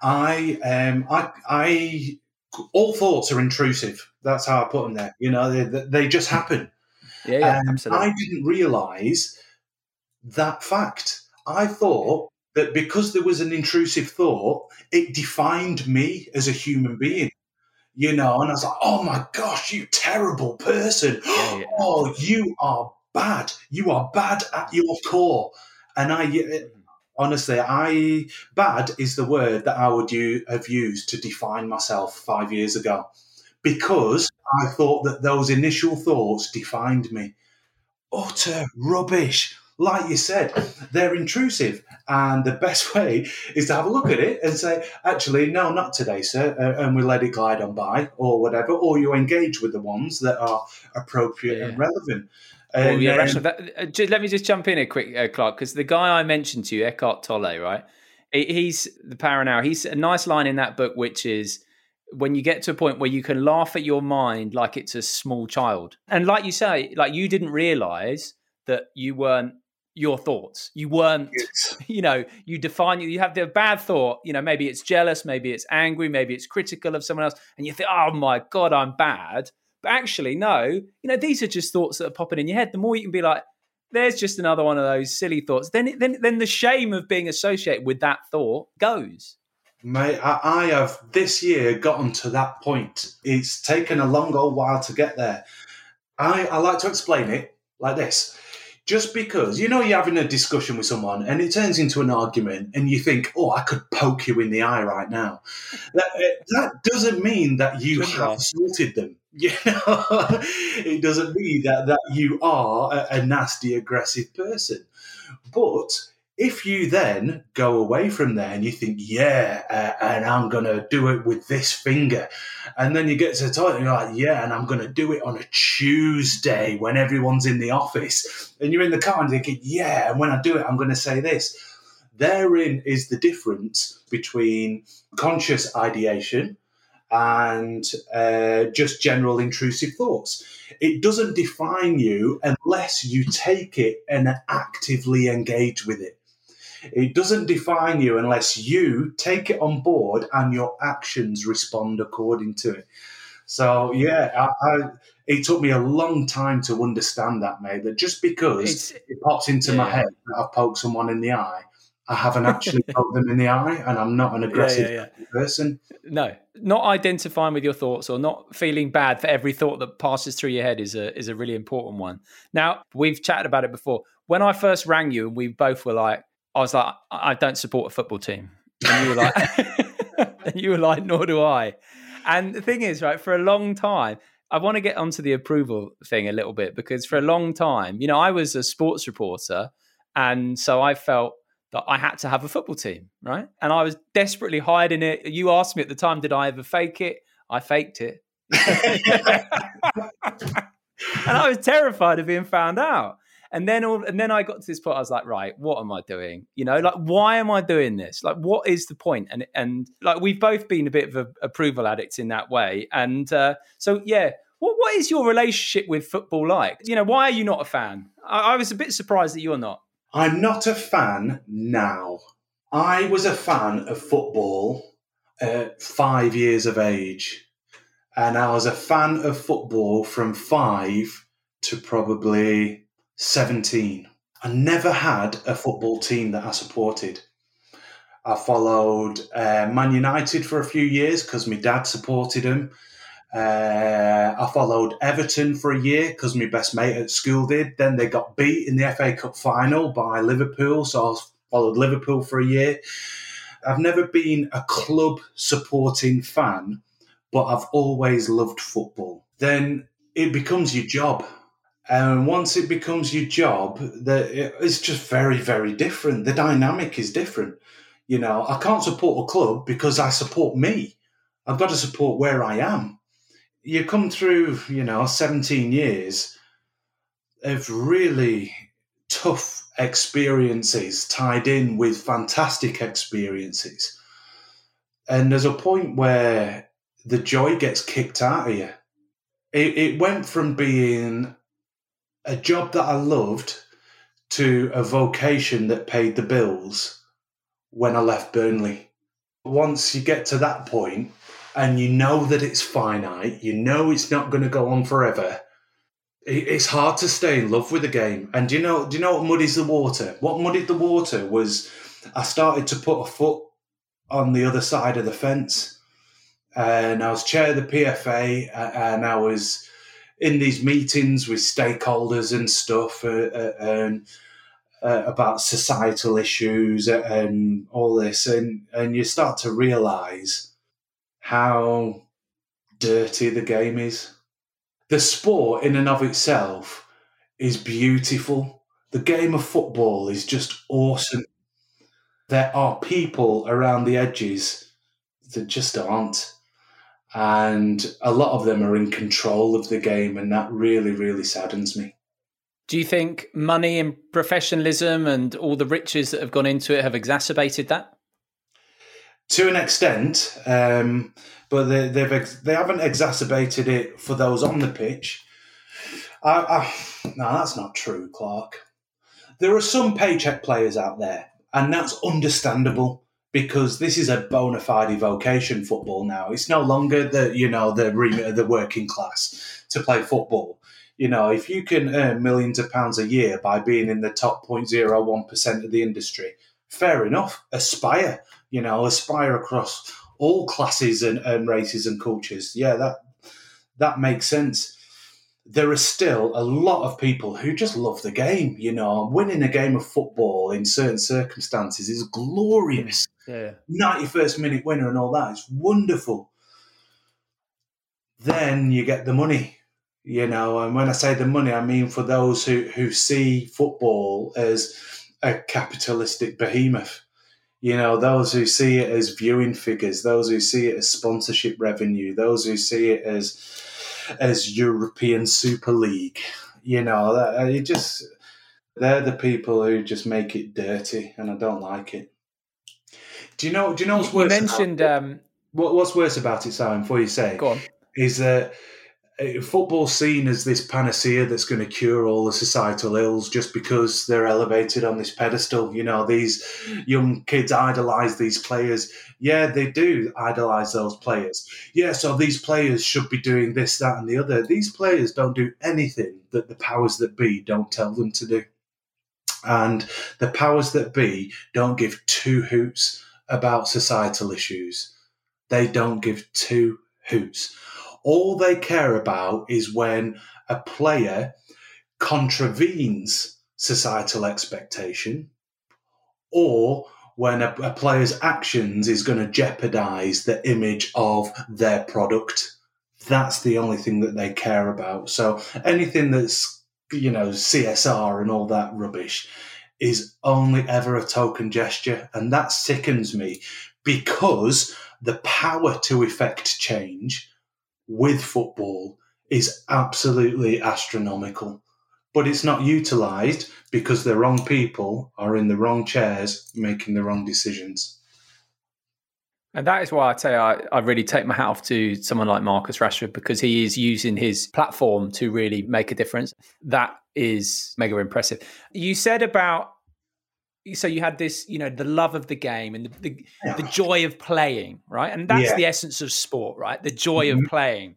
All thoughts are intrusive. That's how I put them there. They just happen. Yeah, absolutely. I didn't realise that fact. I thought that because there was an intrusive thought, it defined me as a human being. And I was like, oh my gosh, you terrible person. Yeah. Oh, you are bad. You are bad at your core. And honestly, bad is the word that I would have used to define myself 5 years ago, because I thought that those initial thoughts defined me. Utter rubbish. Like you said, they're intrusive. And the best way is to have a look at it and say, actually, no, not today, sir. And we let it glide on by or whatever. Or you engage with the ones that are appropriate and relevant. Let me just jump in here quick, Clark, because the guy I mentioned to you, Eckhart Tolle, right? He's the Power Hour. He's a nice line in that book, which is when you get to a point where you can laugh at your mind like it's a small child. And like you say, like you didn't realize that you weren't your thoughts. You weren't, you have the bad thought, maybe it's jealous, maybe it's angry, maybe it's critical of someone else. And you think, oh my God, I'm bad. But actually, no, these are just thoughts that are popping in your head. The more you can be like, there's just another one of those silly thoughts. Then the shame of being associated with that thought goes. Mate, I have this year gotten to that point. It's taken a long old while to get there. I like to explain it like this. Just because, you're having a discussion with someone and it turns into an argument and you think, oh, I could poke you in the eye right now. That doesn't mean that you have assaulted them. It doesn't mean that you are a nasty, aggressive person. But if you then go away from there and you think, and I'm going to do it with this finger, and then you get to the toilet and you're like, and I'm going to do it on a Tuesday when everyone's in the office, and you're in the car and thinking, and when I do it, I'm going to say this. Therein is the difference between conscious ideation and just general intrusive thoughts. It doesn't define you unless you take it and actively engage with it. It doesn't define you unless you take it on board and your actions respond according to it. So, it took me a long time to understand that, mate, that just because it pops into my head that I've poked someone in the eye, I haven't actually poked them in the eye, and I'm not an aggressive person. No, not identifying with your thoughts or not feeling bad for every thought that passes through your head is a really important one. Now, we've chatted about it before. When I first rang you and we both were like, I was like, I don't support a football team. And you were like, nor do I. And the thing is, right, for a long time, I want to get onto the approval thing a little bit, because for a long time, I was a sports reporter. And so I felt that I had to have a football team, right? And I was desperately hiding it. You asked me at the time, did I ever fake it? I faked it. And I was terrified of being found out. And then I got to this point, I was like, right, what am I doing? Why am I doing this? Like, what is the point? And like, we've both been a bit of an approval addicts in that way. And what is your relationship with football like? Why are you not a fan? I was a bit surprised that you're not. I'm not a fan now. I was a fan of football at 5 years of age. And I was a fan of football from 5 to probably 17. I never had a football team that I supported. I followed Man United for a few years because my dad supported them. I followed Everton for a year because my best mate at school did. Then they got beat in the FA Cup final by Liverpool, so I followed Liverpool for a year. I've never been a club supporting fan, but I've always loved football. Then it becomes your job. And once it becomes your job, it's just very, very different. The dynamic is different. You know, I can't support a club because I support me. I've got to support where I am. You come through, 17 years of really tough experiences tied in with fantastic experiences. And there's a point where the joy gets kicked out of you. It went from being a job that I loved to a vocation that paid the bills when I left Burnley. Once you get to that point and you know that it's finite, you know it's not going to go on forever, it's hard to stay in love with the game. And do you know what muddies the water? What muddied the water was I started to put a foot on the other side of the fence. And I was chair of the PFA, and I was in these meetings with stakeholders and stuff about societal issues and all this. And you start to realise how dirty the game is. The sport in and of itself is beautiful. The game of football is just awesome. There are people around the edges that just aren't. And a lot of them are in control of the game, and that really, really saddens me. Do you think money and professionalism and all the riches that have gone into it have exacerbated that? To an extent, but they haven't exacerbated it for those on the pitch. No, that's not true, Clark. There are some paycheck players out there, and that's understandable because this is a bona fide vocation, football now. It's no longer the remit of the working class to play football. If you can earn millions of pounds a year by being in the top 0.01% of the industry, fair enough. Aspire across all classes and races and cultures. Yeah, that makes sense. There are still a lot of people who just love the game. Winning a game of football in certain circumstances is glorious. Yeah. 91st minute winner and all that is wonderful. Then you get the money, and when I say the money, I mean for those who see football as a capitalistic behemoth. Those who see it as viewing figures, those who see it as sponsorship revenue, those who see it as European Super League. They're the people who just make it dirty, and I don't like it. Do you know what's worse? You mentioned what's worse about it, Simon, before you say it? Go on. Is that football's seen as this panacea that's going to cure all the societal ills just because they're elevated on this pedestal. These young kids idolise these players. Yeah, they do idolise those players. Yeah, so these players should be doing this, that and the other. These players don't do anything that the powers that be don't tell them to do. And the powers that be don't give two hoots about societal issues. They don't give two hoots. All they care about is when a player contravenes societal expectation or when a player's actions is going to jeopardise the image of their product. That's the only thing that they care about. So anything that's, CSR and all that rubbish is only ever a token gesture. And that sickens me because the power to effect change with football is absolutely astronomical, but it's not utilised because the wrong people are in the wrong chairs making the wrong decisions. And that is why I tell you, I really take my hat off to someone like Marcus Rashford because he is using his platform to really make a difference. That is mega impressive. You said so you had this, the love of the game and the joy of playing, right? And that's the essence of sport, right? The joy of playing.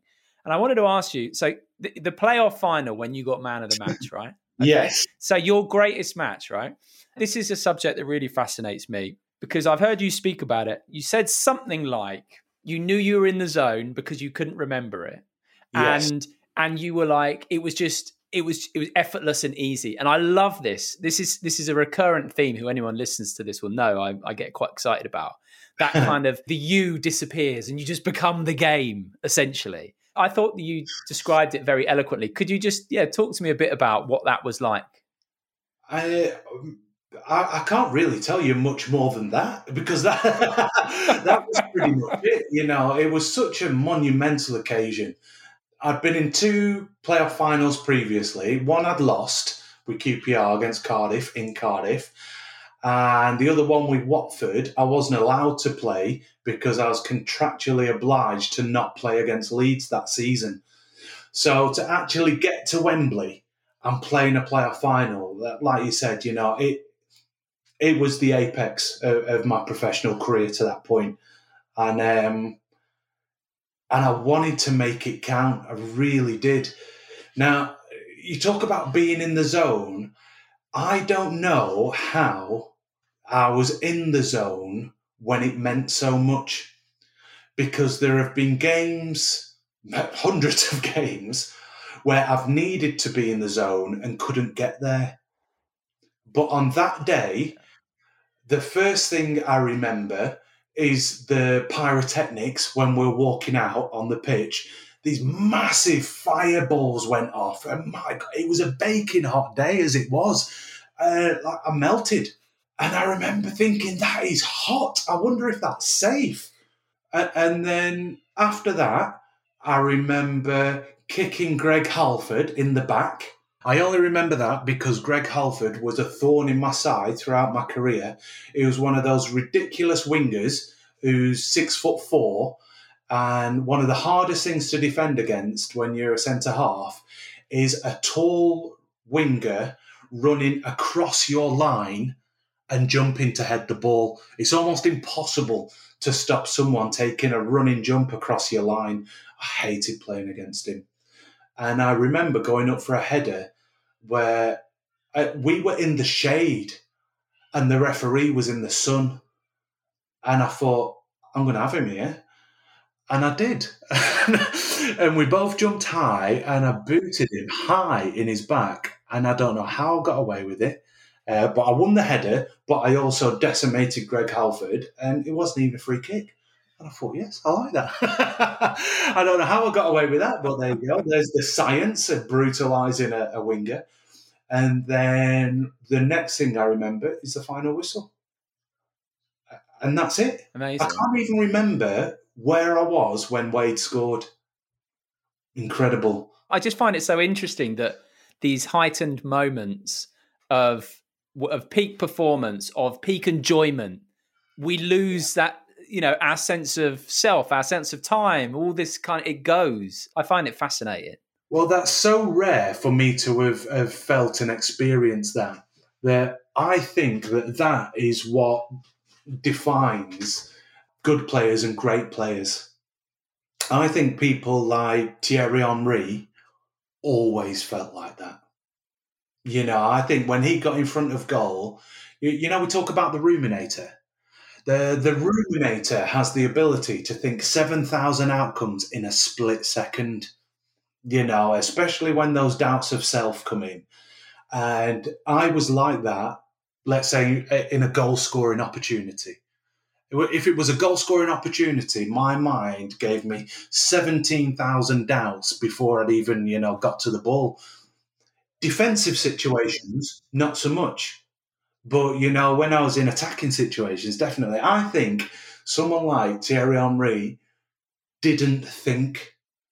And I wanted to ask you, so the playoff final when you got man of the match, right? Okay. Yes. So your greatest match, right? This is a subject that really fascinates me because I've heard you speak about it. You said something like you knew you were in the zone because you couldn't remember it. Yes. And you were like, it was effortless and easy. And I love this. This is a recurrent theme. Who anyone listens to this will know I get quite excited about. That kind of the you disappears and you just become the game, essentially. I thought that you described it very eloquently. Could you just talk to me a bit about what that was like? I can't really tell you much more than that because that was pretty much it. You know, it was such a monumental occasion. I'd been in 2 playoff finals previously. One I'd lost with QPR against Cardiff in Cardiff. And the other one with Watford, I wasn't allowed to play because I was contractually obliged to not play against Leeds that season. So to actually get to Wembley and play in a playoff final, like you said, you know, it was the apex of my professional career to that point. And I wanted to make it count. I really did. Now, you talk about being in the zone. I don't know how I was in the zone when it meant so much, because there have been games, hundreds of games, where I've needed to be in the zone and couldn't get there. But on that day, the first thing I remember is the pyrotechnics when we're walking out on the pitch. These massive fireballs went off, and my God, it was a baking hot day as it was. I melted. And I remember thinking, that is hot. I wonder if that's safe. And then after that, I remember kicking Greg Halford in the back. I only remember that because Greg Halford was a thorn in my side throughout my career. He was one of those ridiculous wingers who's 6'4", and one of the hardest things to defend against when you're a centre-half is a tall winger running across your line and jumping to head the ball. It's almost impossible to stop someone taking a running jump across your line. I hated playing against him. And I remember going up for a header where we were in the shade and the referee was in the sun. And I thought, I'm going to have him here. And I did. And we both jumped high and I booted him high in his back. And I don't know how I got away with it. But I won the header, but I also decimated Greg Halford, and it wasn't even a free kick. And I thought, yes, I like that. I don't know how I got away with that, but there you go. There's the science of brutalising a winger. And then the next thing I remember is the final whistle. And that's it. Amazing. I can't even remember where I was when Wade scored. Incredible. I just find it so interesting that these heightened moments of peak performance, of peak enjoyment, we lose that, you know, our sense of self, our sense of time, all this it goes. I find it fascinating. Well, that's so rare for me to have felt and experienced that I think that is what defines good players and great players. I think people like Thierry Henry always felt like that. You know, I think when he got in front of goal, you know, we talk about the ruminator. The ruminator has the ability to think 7,000 outcomes in a split second, you know, especially when those doubts of self come in. And I was like that, let's say, in a goal-scoring opportunity. If it was a goal-scoring opportunity, my mind gave me 17,000 doubts before I'd even, you know, got to the ball. Defensive situations, not so much. But, you know, when I was in attacking situations, definitely. I think someone like Thierry Henry didn't think.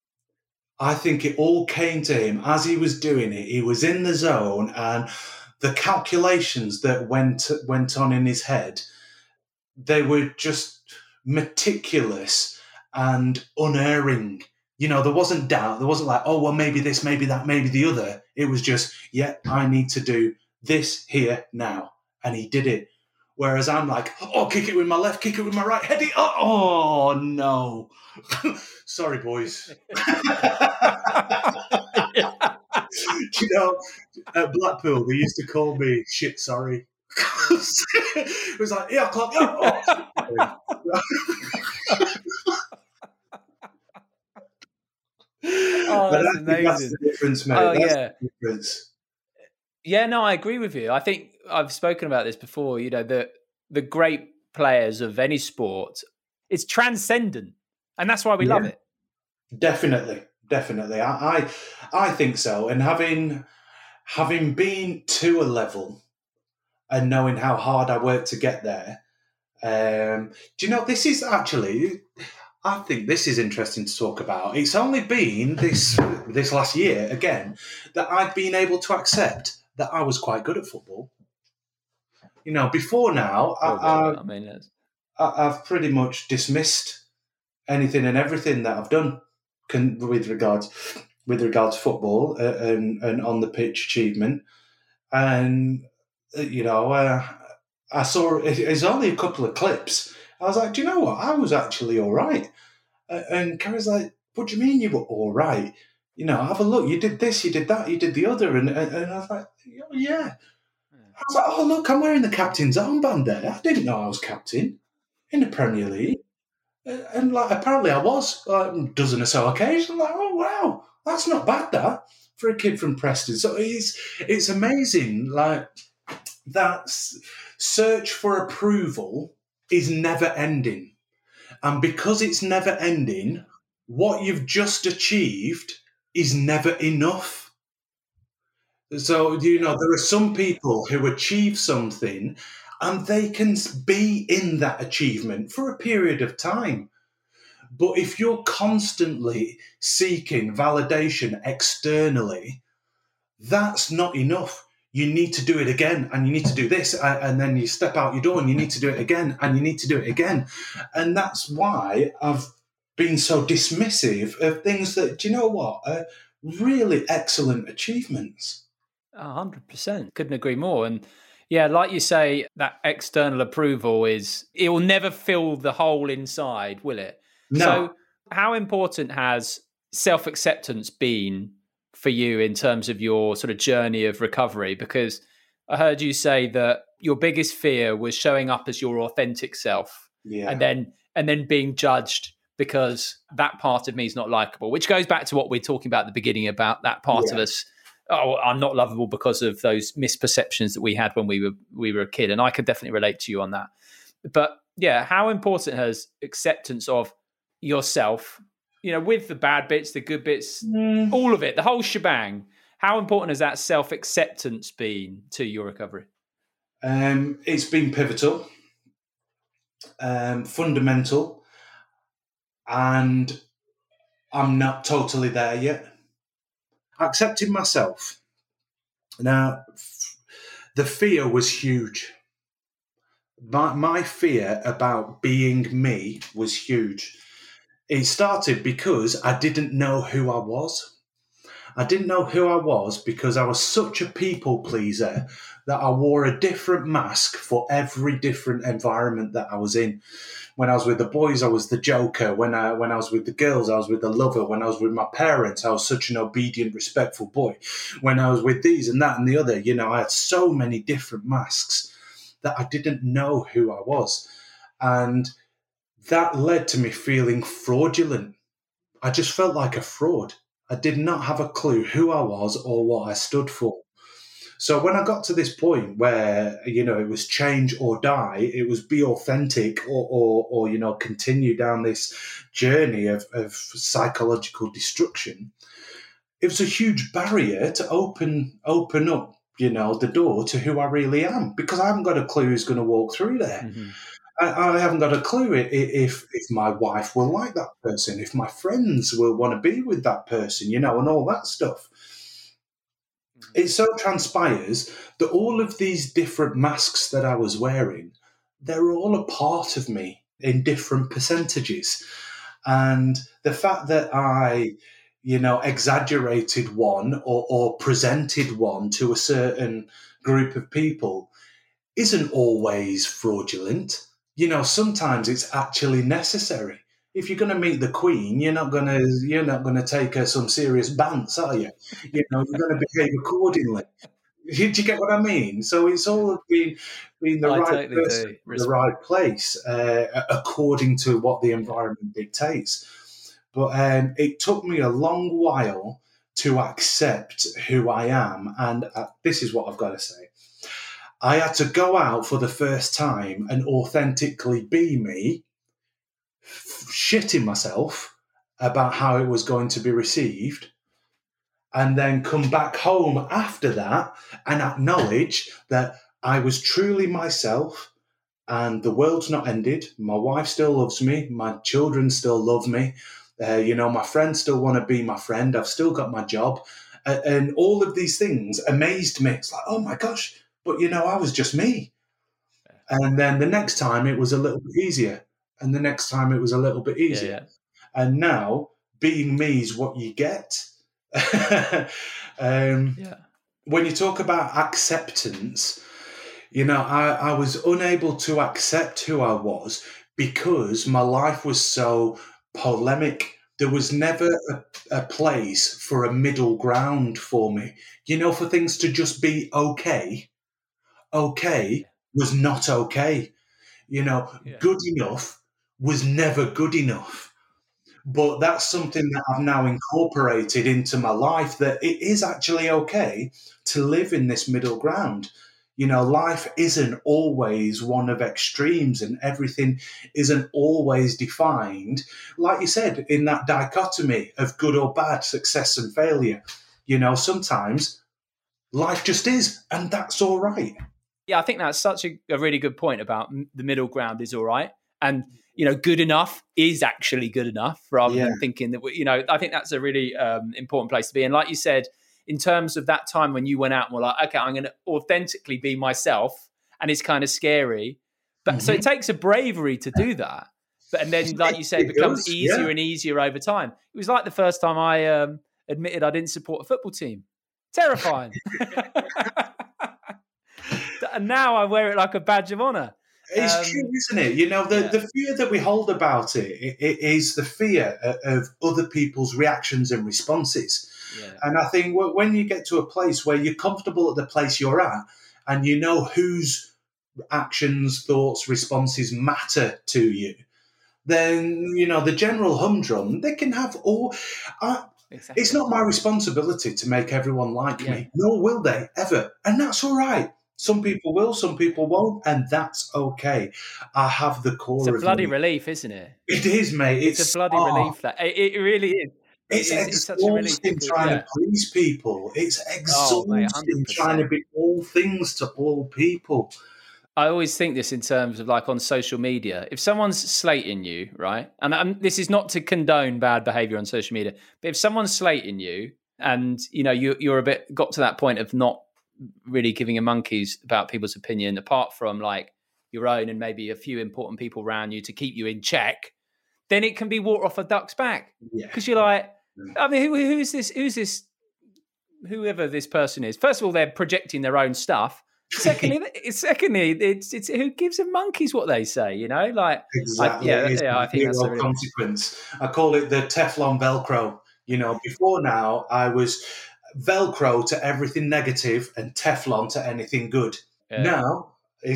I think it all came to him as he was doing it. He was in the zone, and the calculations that went on in his head, they were just meticulous and unerring. You know, there wasn't doubt. There wasn't like, oh, well, maybe this, maybe that, maybe the other. It was just, yeah, I need to do this here now. And he did it Whereas I'm like, oh, kick it with my left, kick it with my right, head it. Oh no. Sorry, boys. You know, at Blackpool, they used to call me shit sorry. It was like, yeah, o'clock. That's amazing. That's the difference, mate. That's the difference. Yeah, no, I agree with you. I think I've spoken about this before. You know, the great players of any sport, it's transcendent, and that's why we love it. Definitely. I think so. And having been to a level and knowing how hard I worked to get there, do you know, this is actually, I think this is interesting to talk about. It's only been this last year, again, that I've been able to accept that I was quite good at football. You know, before now, I've pretty much dismissed anything and everything that I've done with regards to football and on the pitch achievement. And, you know, I saw, it's only a couple of clips. I was like, do you know what? I was actually all right. And Carrie's like, what do you mean you were all right? You know, have a look. You did this, you did that, you did the other. And I was like, oh, yeah. I was like, oh, look, I'm wearing the captain's armband there. I didn't know I was captain in the Premier League. And like, apparently I was a dozen or so occasions. I'm like, oh, wow, that's not bad, that, for a kid from Preston. So it's amazing, like, that search for approval is never ending. And because it's never ending, what you've just achieved is never enough. So, you know, there are some people who achieve something and they can be in that achievement for a period of time. But if you're constantly seeking validation externally, that's not enough. You need to do it again, and you need to do this, and then you step out your door and you need to do it again, and you need to do it again. And that's why I've been so dismissive of things that, do you know what, are really excellent achievements. 100%. Couldn't agree more. And yeah, like you say, that external approval it will never fill the hole inside, will it? No. So how important has self-acceptance been for you in terms of your sort of journey of recovery? Because I heard you say that your biggest fear was showing up as your authentic self, and then being judged because that part of me is not likable, which goes back to what we're talking about at the beginning about that part of us. Oh, I'm not lovable because of those misperceptions that we had when we were a kid. And I could definitely relate to you on that. But yeah, how important has acceptance of yourself, you know, with the bad bits, the good bits, all of it, the whole shebang, how important has that self-acceptance been to your recovery? It's been pivotal, fundamental, and I'm not totally there yet. Accepting myself. Now, the fear was huge. My fear about being me was huge. It started because I didn't know who I was. I didn't know who I was because I was such a people pleaser that I wore a different mask for every different environment that I was in. When I was with the boys, I was the joker. When I was with the girls, I was with the lover. When I was with my parents, I was such an obedient, respectful boy. When I was with these and that and the other, you know, I had so many different masks that I didn't know who I was. And that led to me feeling fraudulent. I just felt like a fraud. I did not have a clue who I was or what I stood for. So when I got to this point where, you know, it was change or die, it was be authentic or you know, continue down this journey of psychological destruction, it was a huge barrier to open up, you know, the door to who I really am, because I haven't got a clue who's going to walk through there. Mm-hmm. I haven't got a clue if my wife will like that person, if my friends will want to be with that person, you know, and all that stuff. It so transpires that all of these different masks that I was wearing, they're all a part of me in different percentages. And the fact that I, you know, exaggerated one or presented one to a certain group of people, isn't always fraudulent. You know, sometimes it's actually necessary. If you're going to meet the Queen, you're not going to take her some serious bants, are you? You know, you're going to behave accordingly. Do you get what I mean? So it's all being the I right totally person, do. the right place, according to what the environment dictates. But it took me a long while to accept who I am, and this is what I've got to say. I had to go out for the first time and authentically be me, shitting myself about how it was going to be received, and then come back home after that and acknowledge that I was truly myself and the world's not ended. My wife still loves me. My children still love me. My friends still want to be my friend. I've still got my job. And all of these things amazed me. It's like, oh my gosh, but I was just me. And then the next time it was a little bit easier. And the next time it was a little bit easier. Yeah. And now being me is what you get. When you talk about acceptance, I was unable to accept who I was because my life was so polemic. There was never a place for a middle ground for me, for things to just be okay. Okay was not okay. Good enough was never good enough. But that's something that I've now incorporated into my life, that it is actually okay to live in this middle ground. Life isn't always one of extremes and everything isn't always defined, like you said, in that dichotomy of good or bad, success and failure. Sometimes life just is, and that's all right. Yeah, I think that's such a really good point about the middle ground is all right. And, good enough is actually good enough rather than thinking that, I think that's a really important place to be. And like you said, in terms of that time when you went out and were like, okay, I'm going to authentically be myself, and it's kind of scary. But so it takes a bravery to do that. And then, like you said, it becomes easier and easier over time. It was like the first time I admitted I didn't support a football team. Terrifying. And now I wear it like a badge of honor. It's true, isn't it? The fear that we hold about it is the fear of other people's reactions and responses. Yeah. And I think when you get to a place where you're comfortable at the place you're at and you know whose actions, thoughts, responses matter to you, then, the general humdrum, they can have all... Exactly. It's not my responsibility to make everyone like me, nor will they, ever. And that's all right. Some people will, some people won't, and that's okay. I have the core of me. It's a bloody relief, isn't it? It is, mate. It's a bloody relief. That it really is. It's exhausting trying to please people. It's exhausting trying to be all things to all people. I always think this in terms of like on social media. If someone's slating you, right? And this is not to condone bad behavior on social media, but if someone's slating you and, you're a bit got to that point of not really giving a monkey's about people's opinion, apart from like your own and maybe a few important people around you to keep you in check, then it can be water off a duck's back. Because you're like, I mean, who's this, whoever this person is. First of all, they're projecting their own stuff. Secondly, it's who gives a monkey's what they say, Like, exactly. I think that's a really consequence. I call it the Teflon Velcro. Before now, I was Velcro to everything negative and Teflon to anything good. Yeah. Now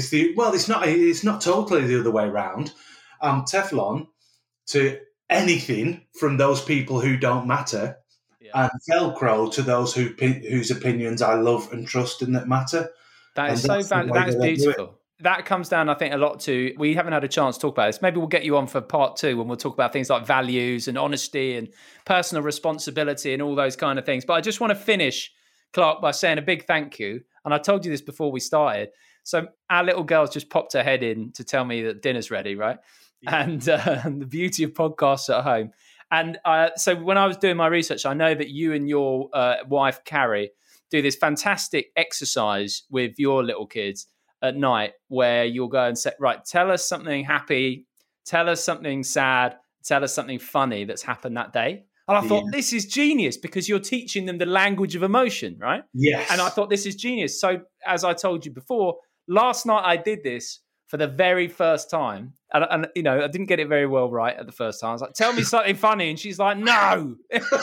it's not totally the other way around. I'm Teflon to anything from those people who don't matter, and Velcro to those whose opinions I love and trust and that matter. That is so valid. That is beautiful. That comes down, I think, a lot to, we haven't had a chance to talk about this. Maybe we'll get you on for part 2 when we'll talk about things like values and honesty and personal responsibility and all those kind of things. But I just want to finish, Clark, by saying a big thank you. And I told you this before we started. So our little girl's just popped her head in to tell me that dinner's ready, right? Yeah. And the beauty of podcasts at home. And so when I was doing my research, I know that you and your wife, Carrie, do this fantastic exercise with your little kids at night where you'll go and say, right, tell us something happy, tell us something sad, tell us something funny that's happened that day. And I thought, this is genius because you're teaching them the language of emotion, right? Yes. And I thought, this is genius. So as I told you before, last night I did this for the very first time. And, I didn't get it very well right at the first time. I was like, tell me something funny. And she's like, no. Come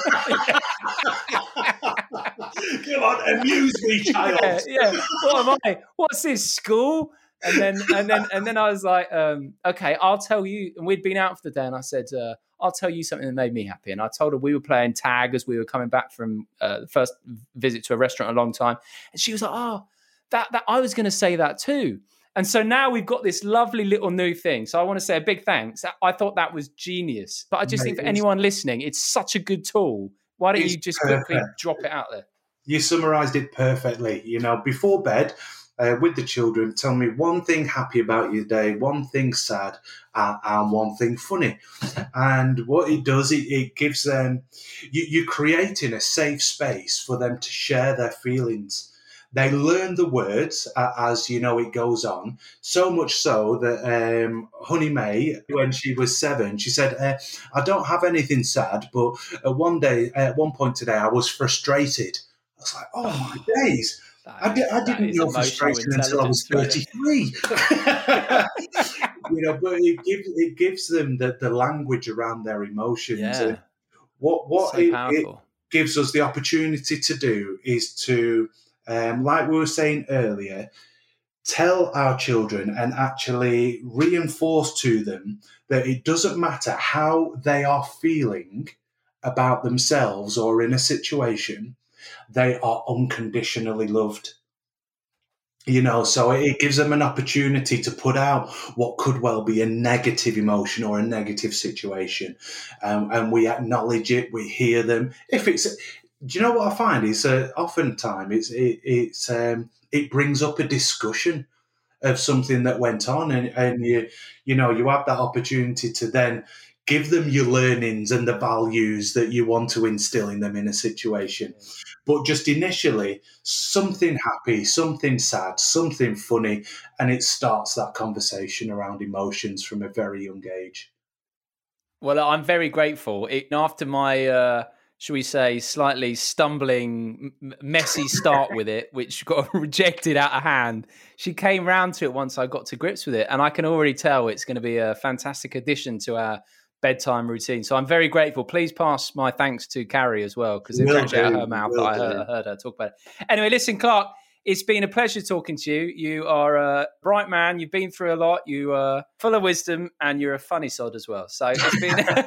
on, amuse me, child. Yeah. What am I? What's this, school? And then I was like, okay, I'll tell you. And we'd been out for the day, and I said, I'll tell you something that made me happy. And I told her we were playing tag as we were coming back from the first visit to a restaurant in a long time. And she was like, oh, that I was going to say that too. And so now we've got this lovely little new thing. So I want to say a big thanks. I thought that was genius. But I just think for anyone listening, it's such a good tool. Why don't you just quickly drop it out there? You summarised it perfectly. Before bed, with the children, tell me one thing happy about your day, one thing sad, and one thing funny. And what it does, it gives them, you're creating a safe space for them to share their feelings. They learn the words as it goes on, so much so that Honey May, when she was 7, she said, I don't have anything sad, but at one point today, I was frustrated. I was like, oh my days. I didn't know frustration until I was 33. But it gives them the language around their emotions. Yeah. And what so it gives us the opportunity to do is to, like we were saying earlier, tell our children and actually reinforce to them that it doesn't matter how they are feeling about themselves or in a situation, they are unconditionally loved. So it gives them an opportunity to put out what could well be a negative emotion or a negative situation. And we acknowledge it, we hear them. Do you know what I find is oftentimes it brings up a discussion of something that went on, and you have that opportunity to then give them your learnings and the values that you want to instill in them in a situation. But just initially, something happy, something sad, something funny, and it starts that conversation around emotions from a very young age. Well, I'm very grateful. After my, shall we say, slightly stumbling, messy start with it, which got rejected out of hand, she came round to it once I got to grips with it. And I can already tell it's going to be a fantastic addition to our bedtime routine. So I'm very grateful. Please pass my thanks to Carrie as well, because it's actually out of her mouth that I heard her talk about it. Anyway, listen, Clark, it's been a pleasure talking to you. You are a bright man. You've been through a lot. You are full of wisdom, and you're a funny sod as well. So it's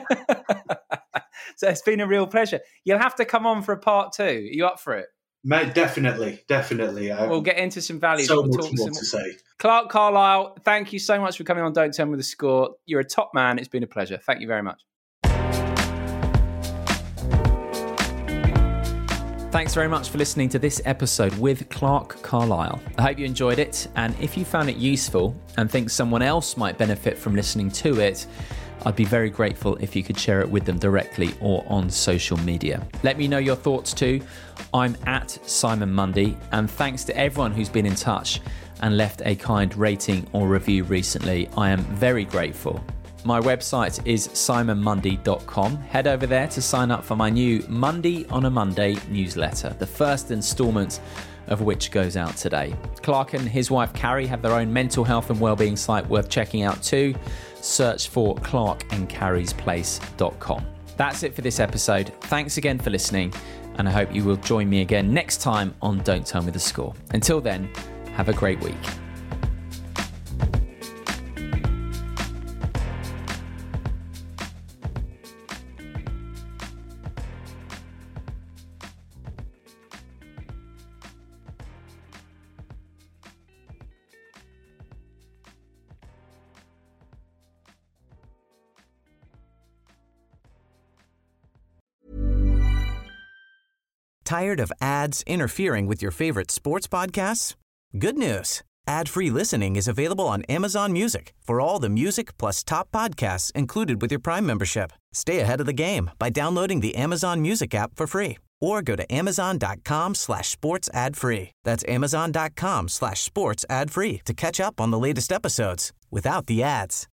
been a real pleasure. You'll have to come on for a part 2. Are you up for it? Mate, definitely. We'll get into some values. So much more to say. Clark Carlisle, thank you so much for coming on Don't Tell Me the Score. You're a top man. It's been a pleasure. Thank you very much. Thanks very much for listening to this episode with Clark Carlisle. I hope you enjoyed it, and if you found it useful and think someone else might benefit from listening to it, I'd be very grateful if you could share it with them directly or on social media. Let me know your thoughts too. I'm at Simon Mundy, and thanks to everyone who's been in touch and left a kind rating or review recently. I am very grateful. My website is simonmundy.com. Head over there to sign up for my new Monday on a Monday newsletter, the first instalment of which goes out today. Clark and his wife Carrie have their own mental health and wellbeing site worth checking out too. Search for clarkandcarriesplace.com. That's it for this episode. Thanks again for listening, and I hope you will join me again next time on Don't Tell Me the Score. Until then, have a great week. Tired of ads interfering with your favorite sports podcasts? Good news. Ad-free listening is available on Amazon Music for all the music plus top podcasts included with your Prime membership. Stay ahead of the game by downloading the Amazon Music app for free or go to amazon.com/sports ad free. That's amazon.com/sports ad free to catch up on the latest episodes without the ads.